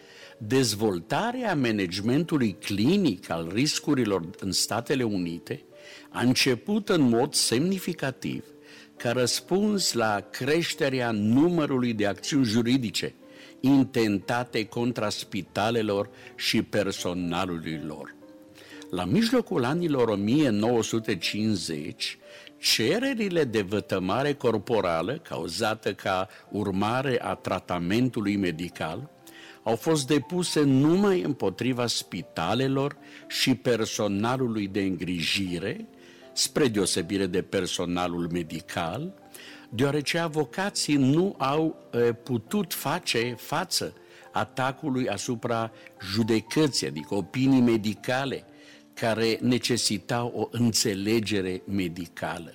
Dezvoltarea managementului clinic al riscurilor în Statele Unite a început în mod semnificativ ca răspuns la creșterea numărului de acțiuni juridice intentate contra spitalelor și personalului lor. La mijlocul anilor o mie nouă sute cincizeci, cererile de vătămare corporală cauzată ca urmare a tratamentului medical au fost depuse numai împotriva spitalelor și personalului de îngrijire, spre deosebire de personalul medical, deoarece avocații nu au e, putut face față atacului asupra judecății, adică opinii medicale, care necesitau o înțelegere medicală.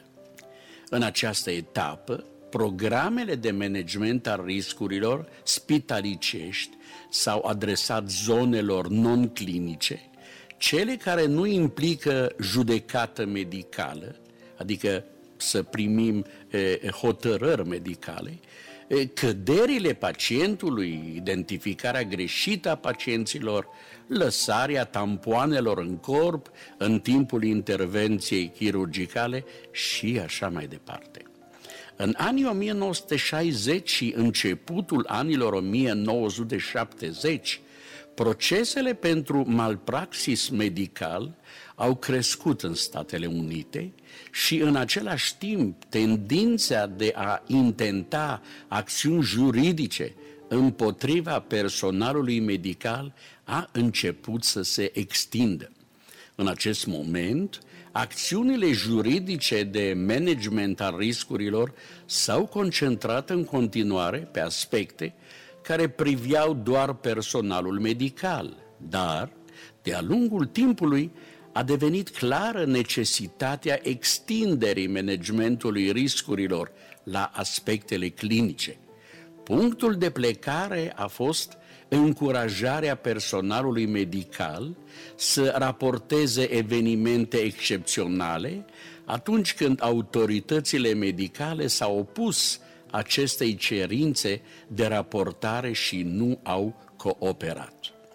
În această etapă, programele de management al riscurilor spitalicești s-au adresat zonelor non-clinice, cele care nu implică judecată medicală, adică să primim e, hotărâri medicale, e, căderile pacientului, identificarea greșită a pacienților, lăsarea tampoanelor în corp în timpul intervenției chirurgicale și așa mai departe. În anii o mie nouă sute șaizeci și începutul anilor o mie nouă sute șaptezeci, procesele pentru malpraxis medical au crescut în Statele Unite și în același timp tendința de a intenta acțiuni juridice împotriva personalului medical a început să se extindă. În acest moment, acțiunile juridice de management al riscurilor s-au concentrat în continuare pe aspecte care priveau doar personalul medical, dar, de-a lungul timpului, a devenit clară necesitatea extinderii managementului riscurilor la aspectele clinice. Punctul de plecare a fost încurajarea personalului medical să raporteze evenimente excepționale atunci când autoritățile medicale s-au opus acestei cerințe de raportare și nu au cooperat.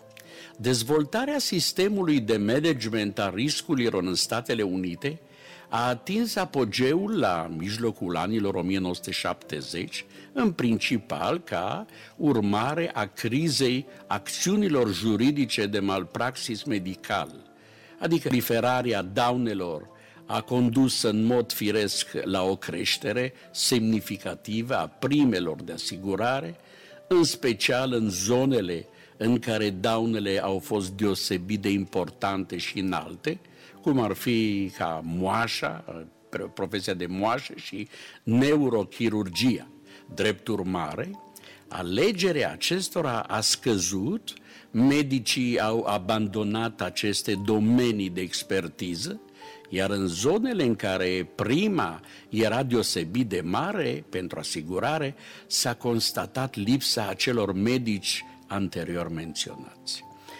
Dezvoltarea sistemului de management a riscurilor în Statele Unite a atins apogeul la mijlocul anilor o mie nouă sute șaptezeci, în principal ca urmare a crizei acțiunilor juridice de malpraxis medical, adică proliferarea daunelor a condus în mod firesc la o creștere semnificativă a primelor de asigurare, în special în zonele în care daunele au fost deosebit de importante și înalte, cum ar fi ca moașa, profesia de moașă și neurochirurgia. Drept urmare, alegerea acestora a scăzut, medicii au abandonat aceste domenii de expertiză, iar în zonele în care prima era deosebit de mare pentru asigurare, s-a constatat lipsa acelor medici anterior menționați.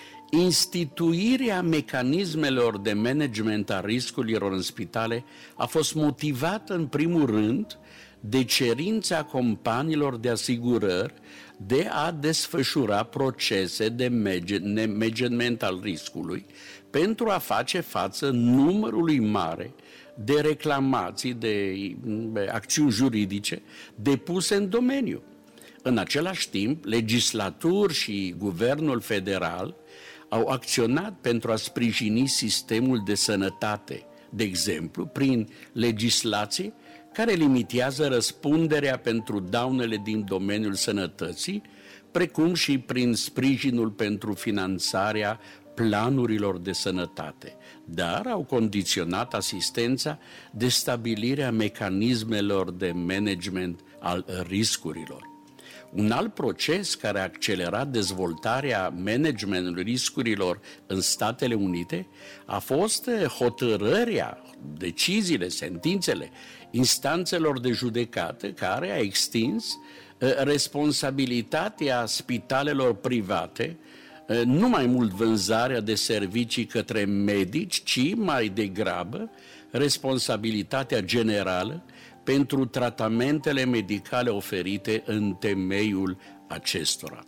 Instituirea mecanismelor de management a riscurilor în spitale a fost motivată în primul rând de cerința companiilor de asigurări de a desfășura procese de management al riscului pentru a face față numărului mare de reclamații, de acțiuni juridice depuse în domeniu. În același timp, legislaturi și guvernul federal au acționat pentru a sprijini sistemul de sănătate, de exemplu, prin legislație care limitează răspunderea pentru daunele din domeniul sănătății, precum și prin sprijinul pentru finanțarea planurilor de sănătate, dar au condiționat asistența de stabilirea mecanismelor de management al riscurilor. Un alt proces care a accelerat dezvoltarea managementului riscurilor în Statele Unite a fost hotărârea, deciziile, sentințele instanțelor de judecată care a extins responsabilitatea spitalelor private, nu mai mult vânzarea de servicii către medici, ci mai degrabă responsabilitatea generală pentru tratamentele medicale oferite în temeiul acestora.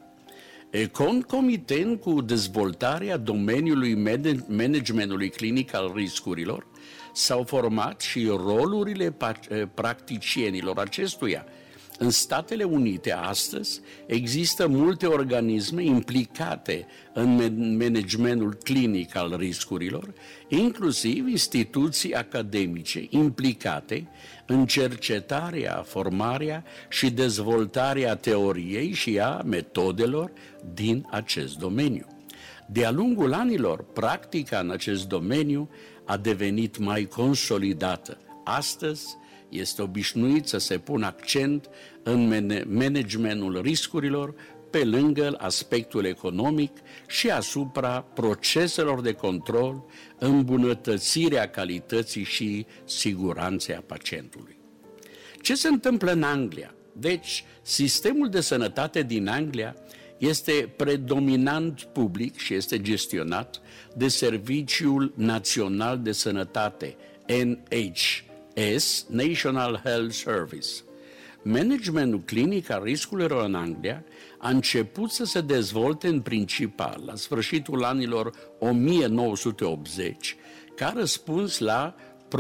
Concomitent cu dezvoltarea domeniului managementului clinic al riscurilor, s-au format și rolurile practicienilor acestuia. În Statele Unite astăzi există multe organisme implicate în managementul clinic al riscurilor, inclusiv instituții academice implicate în cercetarea, formarea și dezvoltarea teoriei și a metodelor din acest domeniu. De-a lungul anilor, practica în acest domeniu a devenit mai consolidată. Astăzi este obișnuit să se pună accent în managementul riscurilor pe lângă aspectul economic și asupra proceselor de control, îmbunătățirea calității și siguranței a pacientului. Ce se întâmplă în Anglia? Deci, sistemul de sănătate din Anglia este predominant public și este gestionat de Serviciul Național de Sănătate, N H S, National Health Service. Managementul clinic al riscurilor în Anglia a început să se dezvolte în principal la sfârșitul anilor o mie nouă sute optzeci, ca răspuns la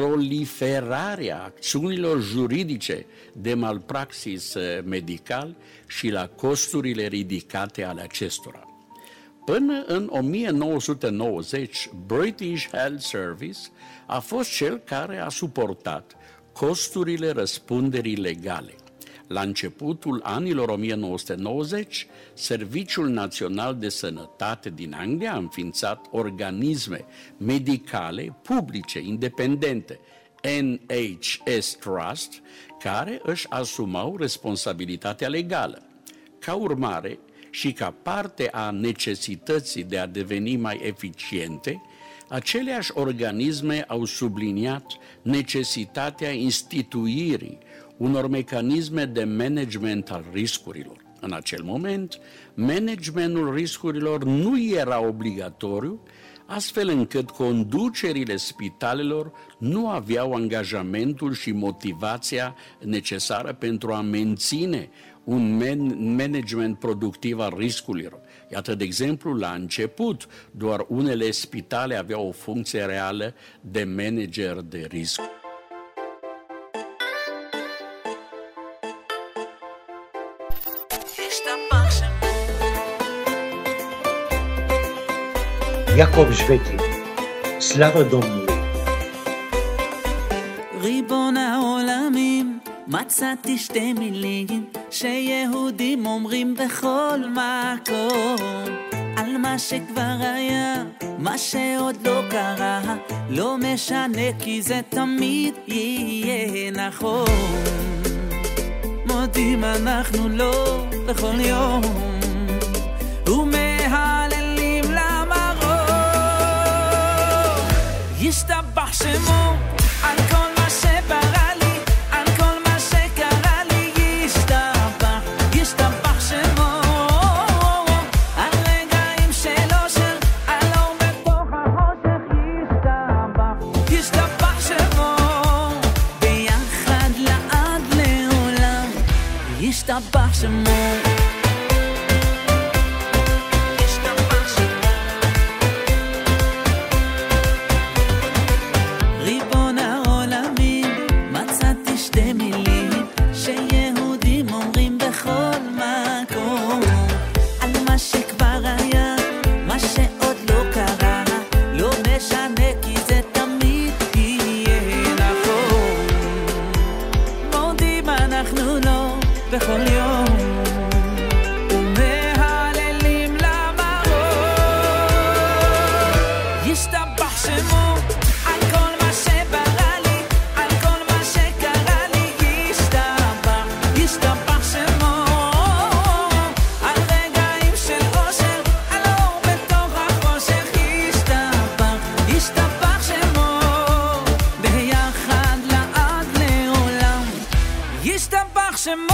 proliferarea acțiunilor juridice de malpraxis medical și la costurile ridicate ale acestora. Până în o mie nouă sute nouăzeci, British Health Service a fost cel care a suportat costurile răspunderii legale. La începutul anilor o mie nouă sute nouăzeci, Serviciul Național de Sănătate din Anglia a înființat organisme medicale publice, independente, N H S Trust, care își asumau responsabilitatea legală. Ca urmare și ca parte a necesității de a deveni mai eficiente, aceleași organisme au subliniat necesitatea instituirii unor mecanisme de management al riscurilor. În acel moment, managementul riscurilor nu era obligatoriu, astfel încât conducerile spitalelor nu aveau angajamentul și motivația necesară pentru a menține un man- management productiv al riscurilor. Iată, de exemplu, la început, doar unele spitale aveau o funcție reală de manager de risc. Iacov Șvechi, slavă Domnului! ריבון העולמים, מצאתי שתי מילים שיהודים אומרים בכל מקום. על על מה שכבר היה, מה שעוד לא קרה, לא משנה כי זה תמיד יהיה נכון. מודים אנחנו לא בכל יום, ומהללים למרום. ישתבח שמו על כל מה שברא לי, על כל מה שקרה לי. ישתבח, ישתבח שמו על רגעים של אושר, על אור בתוך החושך. ישתבח, ישתבח שמו ביחד לעד לעולם. ישתבח שמו. בכל יום ומהללים למרום. ישתבח שמו על כל מה שברא לי, על כל מה שקרה לי. ישתבח, ישתבח שמו על רגעים של אושר, על אור בתוך החושך. ישתבח, ישתבח שמו ביחד לעד לעולם. ישתבח שמו.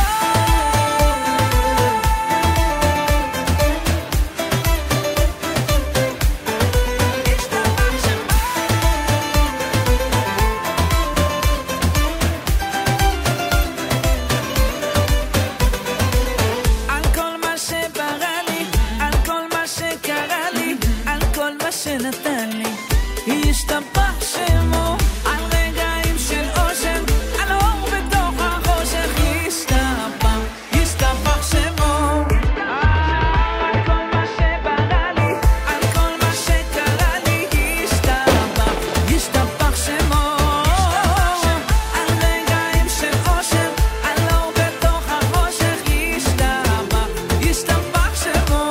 שנתן לי, ישתבח שמו על רגעים של אושר, על אור בתוך החושך. ישתבח, ישתבח שמו על כל מה שברא לי, על כל מה שקרה לי. ישתבח, ישתבח שמו על רגעים של אושר, על אור בתוך החושך. ישתבח, ישתבח שמו.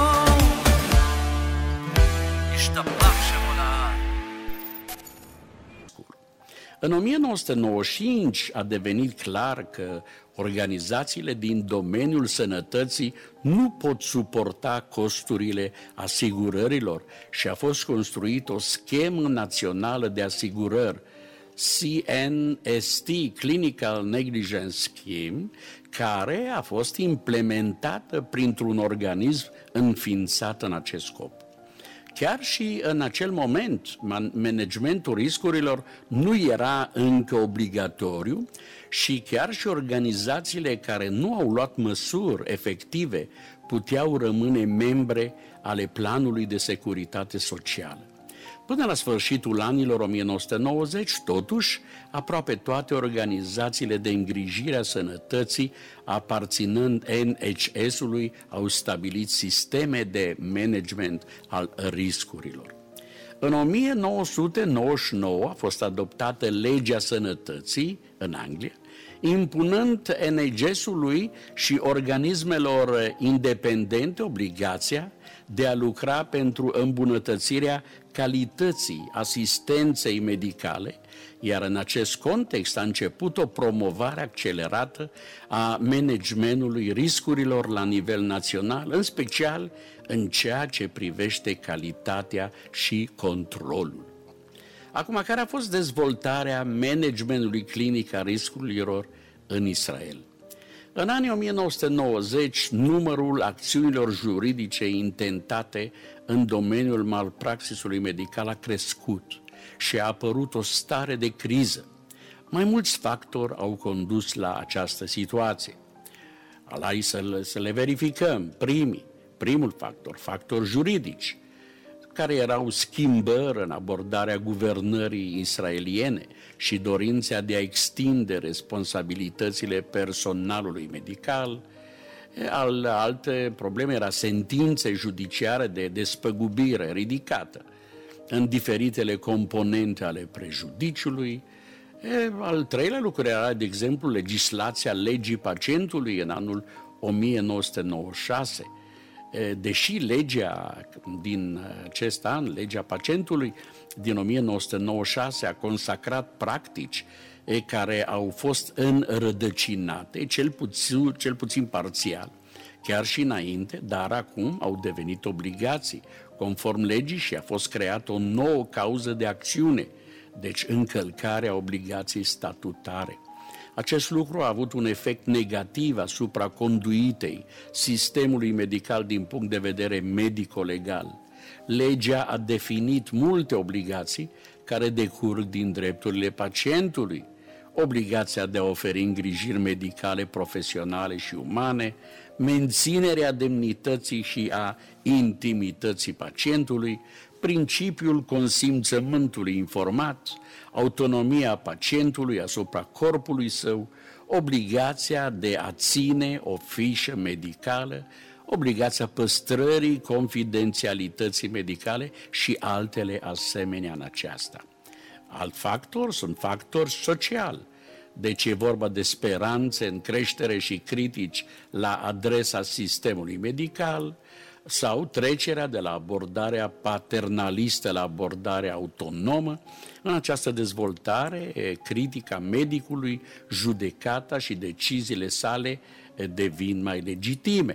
În o mie nouă sute nouăzeci și cinci a devenit clar că organizațiile din domeniul sănătății nu pot suporta costurile asigurărilor și a fost construit o schemă națională de asigurări, C N S T, Clinical Negligence Scheme, care a fost implementată printr-un organism înființat în acest scop. Chiar și în acel moment, managementul riscurilor nu era încă obligatoriu și chiar și organizațiile care nu au luat măsuri efective puteau rămâne membre ale planului de securitate socială. Până la sfârșitul anilor o mie nouă sute nouăzeci, totuși, aproape toate organizațiile de îngrijire a sănătății aparținând N H S-ului au stabilit sisteme de management al riscurilor. În o mie nouă sute nouăzeci și nouă a fost adoptată Legea Sănătății în Anglia, impunând N H S-ului și organismelor independente obligația de a lucra pentru îmbunătățirea calității asistenței medicale, iar în acest context a început o promovare accelerată a managementului riscurilor la nivel național, în special în ceea ce privește calitatea și controlul. Acum, care a fost dezvoltarea managementului clinic a riscurilor în Israel? În anii o mie nouă sute nouăzeci, numărul acțiunilor juridice intentate în domeniul malpraxisului medical a crescut și a apărut o stare de criză. Mai mulți factori au condus la această situație. Hai să le, să le verificăm. Primii, primul factor, factori juridici, care erau schimbări în abordarea guvernării israeliene și dorința de a extinde responsabilitățile personalului medical. Al, alte probleme era sentințe judiciare de despăgubire ridicată în diferitele componente ale prejudiciului. E, al treilea lucru era, de exemplu, legislația legii pacientului în anul o mie nouă sute nouăzeci și șase. Deși legea din acest an, legea pacientului din o mie nouă sute nouăzeci și șase, a consacrat practici care au fost înrădăcinate, cel puțin, cel puțin parțial, chiar și înainte, dar acum au devenit obligații conform legii și a fost creată o nouă cauză de acțiune, deci încălcarea obligației statutare. Acest lucru a avut un efect negativ asupra conduitei sistemului medical din punct de vedere medico-legal. Legea a definit multe obligații care decurg din drepturile pacientului. Obligația de a oferi îngrijiri medicale, profesionale și umane, menținerea demnității și a intimității pacientului, principiul consimțământului informat, autonomia pacientului asupra corpului său, obligația de a ține o fișă medicală, obligația păstrării confidențialității medicale și altele asemenea în aceasta. Alt factor sunt factori sociali. Deci e vorba de speranțe în creștere și critici la adresa sistemului medical sau trecerea de la abordarea paternalistă la abordarea autonomă. În această dezvoltare, critica medicului, judecata și deciziile sale devin mai legitime.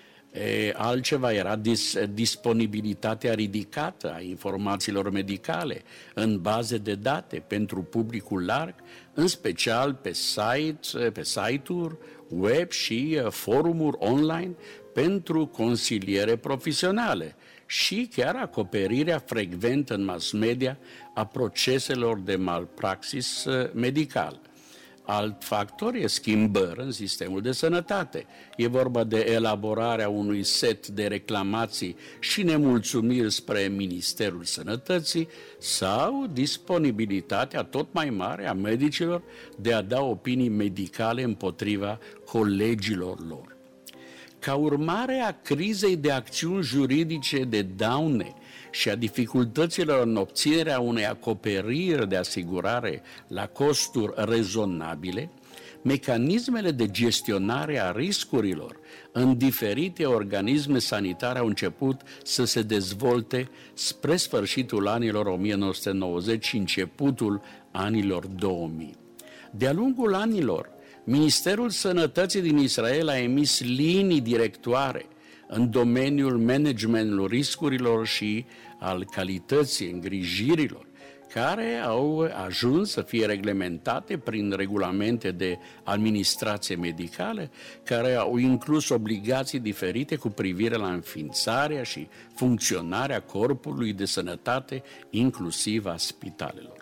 E, altceva era dis, disponibilitatea ridicată a informațiilor medicale în baze de date pentru publicul larg, în special pe site, pe site-uri web și forumuri online pentru consiliere profesionale și chiar acoperirea frecventă în mass media a proceselor de malpraxis medical. Alt factor e schimbări în sistemul de sănătate. E vorba de elaborarea unui set de reclamații și nemulțumiri spre Ministerul Sănătății sau disponibilitatea tot mai mare a medicilor de a da opinii medicale împotriva colegilor lor. Ca urmare a crizei de acțiuni juridice de daune și a dificultăților în obținerea unei acoperiri de asigurare la costuri rezonabile, mecanismele de gestionare a riscurilor în diferite organisme sanitare au început să se dezvolte spre sfârșitul anilor o mie nouă sute nouăzeci și începutul anilor două mii. De-a lungul anilor, Ministerul Sănătății din Israel a emis linii directoare în domeniul managementului riscurilor și al calității îngrijirilor, care au ajuns să fie reglementate prin regulamente de administrație medicală, care au inclus obligații diferite cu privire la înființarea și funcționarea corpului de sănătate, inclusiv a spitalelor.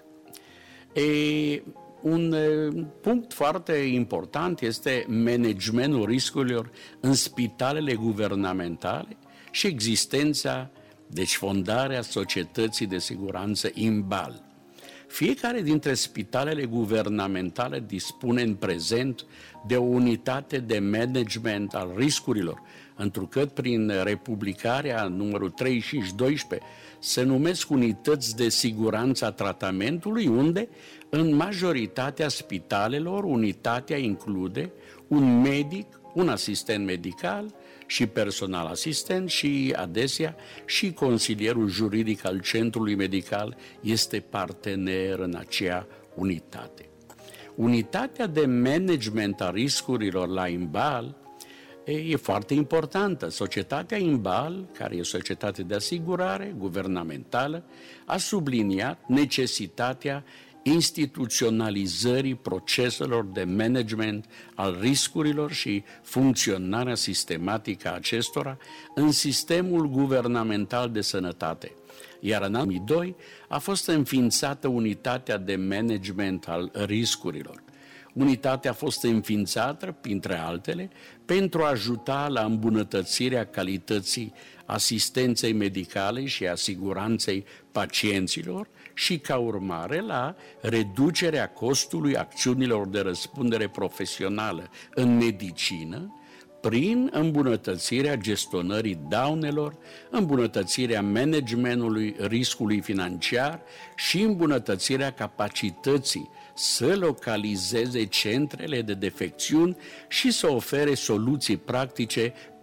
E, Un punct foarte important este managementul riscurilor în spitalele guvernamentale și existența, deci fondarea Societății de Siguranță IMBAL. Fiecare dintre spitalele guvernamentale dispune în prezent de o unitate de management al riscurilor, întrucât prin republicarea numărul treizeci și cinci doisprezece se numesc unități de siguranță a tratamentului, unde în majoritatea spitalelor unitatea include un medic, un asistent medical și personal asistent și adesea și consilierul juridic al centrului medical este partener în acea unitate. Unitatea de management a riscurilor la IMBAL e foarte importantă. Societatea IMBAL, care e o societate de asigurare guvernamentală, a subliniat necesitatea instituționalizării proceselor de management al riscurilor și funcționarea sistematică a acestora în sistemul guvernamental de sănătate. Iar în anul două mii doi a fost înființată unitatea de management al riscurilor. Unitatea a fost înființată, printre altele, pentru a ajuta la îmbunătățirea calității asistenței medicale și a siguranței pacienților și, ca urmare, la reducerea costului acțiunilor de răspundere profesională în medicină, prin îmbunătățirea gestionării daunelor, îmbunătățirea managementului riscului financiar și îmbunătățirea capacității să localizeze centrele de defecțiuni și să ofere soluții practice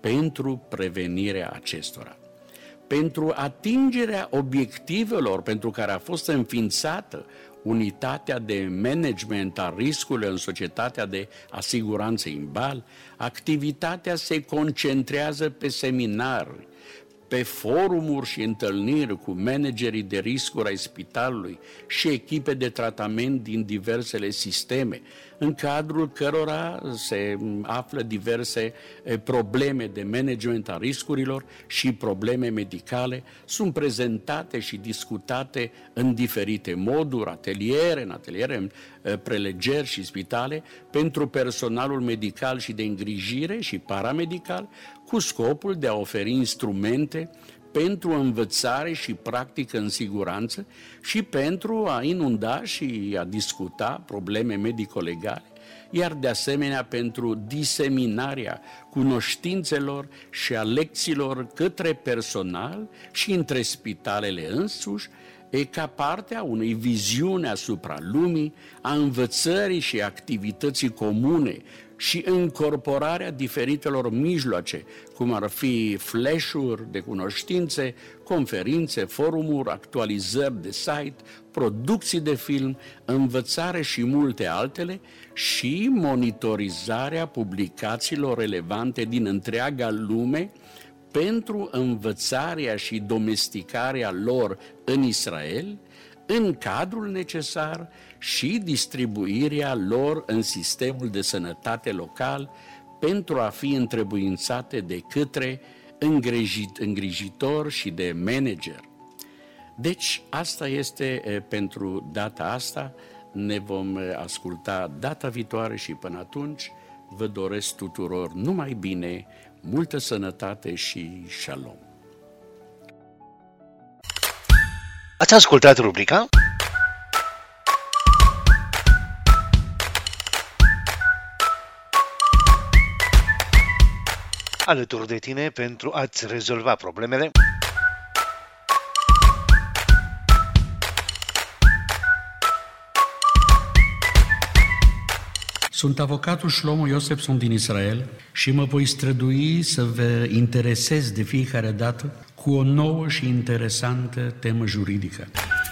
pentru prevenirea acestora. Pentru atingerea obiectivelor pentru care a fost înființată unitatea de management a riscurilor în societatea de asiguranță INBAL, activitatea se concentrează pe seminari, pe forumuri și întâlniri cu managerii de riscuri ai spitalului și echipe de tratament din diversele sisteme, în cadrul cărora se află diverse probleme de management a riscurilor și probleme medicale, sunt prezentate și discutate în diferite moduri, ateliere, în ateliere, în prelegeri și spitale, pentru personalul medical și de îngrijire și paramedical, cu scopul de a oferi instrumente pentru învățare și practică în siguranță și pentru a inunda și a discuta probleme medico-legale, iar de asemenea pentru diseminarea cunoștințelor și a lecțiilor către personal și între spitalele însuși, e ca parte a unei viziuni asupra lumii, a învățării și activității comune și încorporarea diferitelor mijloace, cum ar fi flash-uri de cunoștințe, conferințe, forumuri, actualizări de site, producții de film, învățare și multe altele, și monitorizarea publicațiilor relevante din întreaga lume pentru învățarea și domesticarea lor în Israel, în cadrul necesar și distribuirea lor în sistemul de sănătate local pentru a fi întrebuințate de către îngrijit, îngrijitor și de manager. Deci, asta este pentru data asta. Ne vom asculta data viitoare și până atunci vă doresc tuturor numai bine, multă sănătate și shalom. Ați ascultat rubrica Alături de tine pentru a-ți rezolva problemele. Sunt avocatul Shlomo Iosefson din Israel și mă voi strădui să vă interesez de fiecare dată cu o nouă și interesantă temă juridică.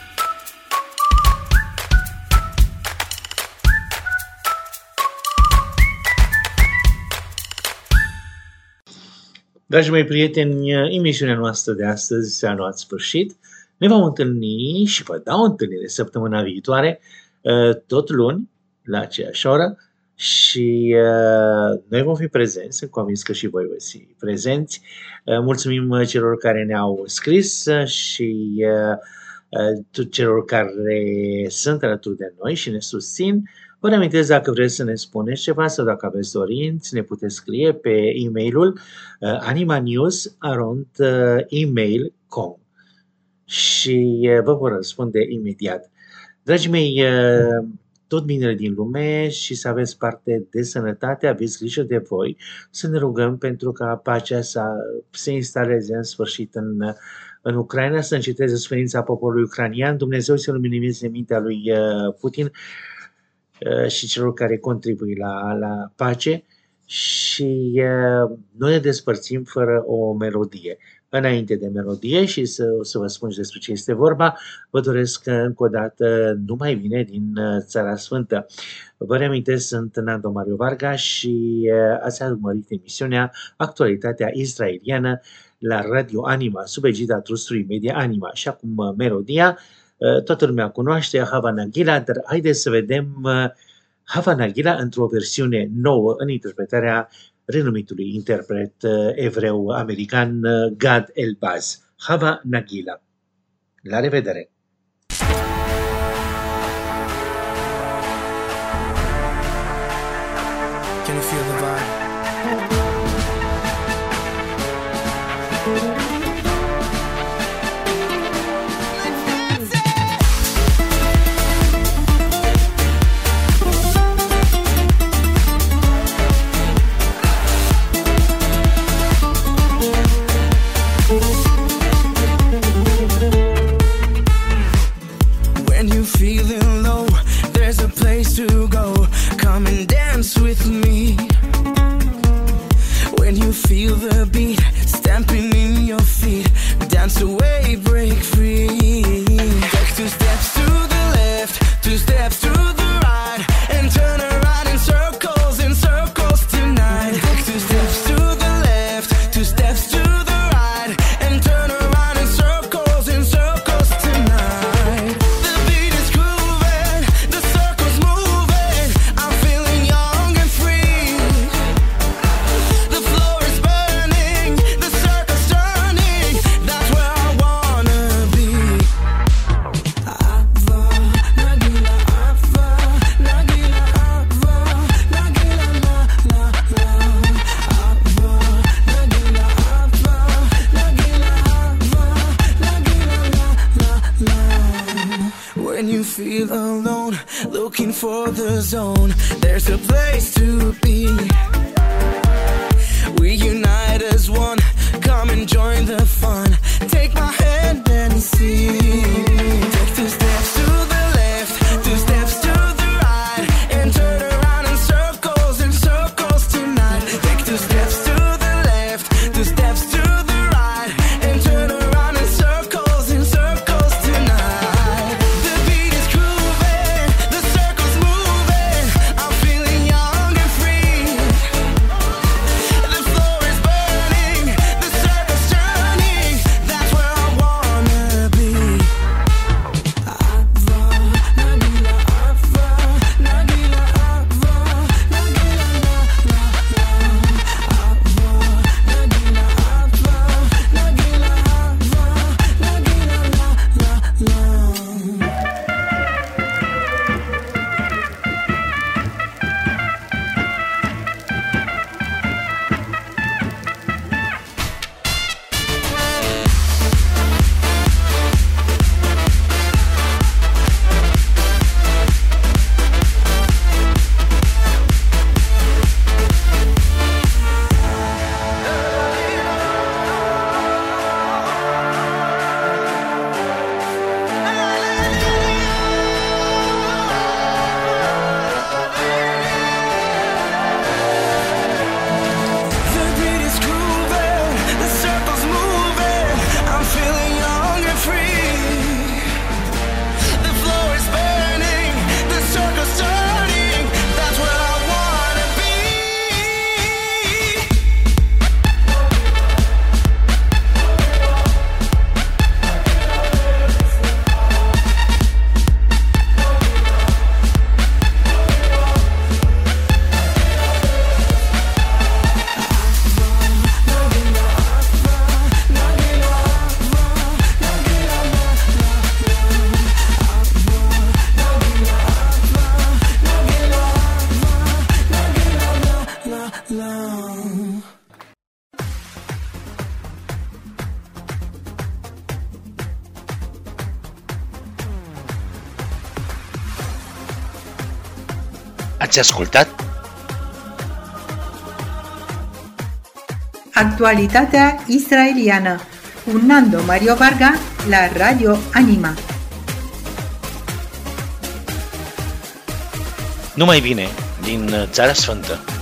Dragii mei prieteni, emisiunea noastră de astăzi s-a luat sfârșit. Ne vom întâlni și vă dau întâlnire săptămâna viitoare, tot luni, la aceeași oră, și noi vom fi prezenți, sunt convins că și voi veți fi prezenți. Mulțumim celor care ne-au scris și celor care sunt alături de noi și ne susțin. Vă reamintesc, dacă vreți să ne spuneți ceva sau dacă aveți dorinți, ne puteți scrie pe e-mailul uh, animanews arond email punct com și uh, vă vor răspunde imediat. Dragii mei, uh, tot binele din lume și să aveți parte de sănătate, aveți grijă de voi, să ne rugăm pentru ca pacea să se instaleze în sfârșit în, în Ucraina, să înceteze suferința poporului ucranian, Dumnezeu să lumineze mintea lui uh, Putin și celor care contribuie la, la pace și uh, noi ne despărțim fără o melodie. Înainte de melodie și să, să vă spun despre ce este vorba, vă doresc încă o dată numai bine din Țara Sfântă. Vă reamintesc, sunt Nando Mario Varga și uh, ați urmărit emisiunea Actualitatea Israeliană la Radio Anima, sub egida trustului Media Anima. Și acum uh, melodia. Toată lumea cunoaște Hava Nagila, dar haideți să vedem Hava Nagila într-o versiune nouă în interpretarea renumitului interpret evreu-american Gad Elbaz. Hava Nagila. La revedere! Can you feel the vibe? Feeling low, there's a place to go. Come and dance with me. When you feel the beat stamping in your feet, dance away, break free. Take two steps to the left, two steps to the right, and turn around in circles, in circles tonight. Take two steps to the left, two steps to the right, and turn around in circles, in circles tonight. The beat is grooving, the circle's moving. I'm feeling young and free. The floor is burning, the circle's turning. That's where I wanna be. Ava, Nagila, Ava, Nagila, Ava, Nagila, la, la, la. Ava, Nagila, Ava, Nagila, Ava, Nagila, la, la, la. When you feel alone, looking for the zone, there's a place to be. We unite as one, come and join the fun. Take my hand and see. Take two steps to the left, two steps to the right, and turn around in circles, in circles tonight. Take two steps to the left, two steps to the right, and turn around in circles, in circles tonight. The beat is grooving, the circle's moving. I'm feeling young and free. The floor is burning, the circle's turning. That's where I wanna be. Ava, Nagila, Ava, Nagila, Ava, Nagila, la, la, la. Ava, Nagila, Ava, Nagila, Ava, Nagila, la, la, la. The beat is grooving, the circle's moving. I'm feeling young and free. The floor is burning, the circle's turning. That's where I wanna be. Ați ascultat? Actualitatea israeliană cu Nando Mario Varga la Radio Anima. Numai bine din Țara Sfântă.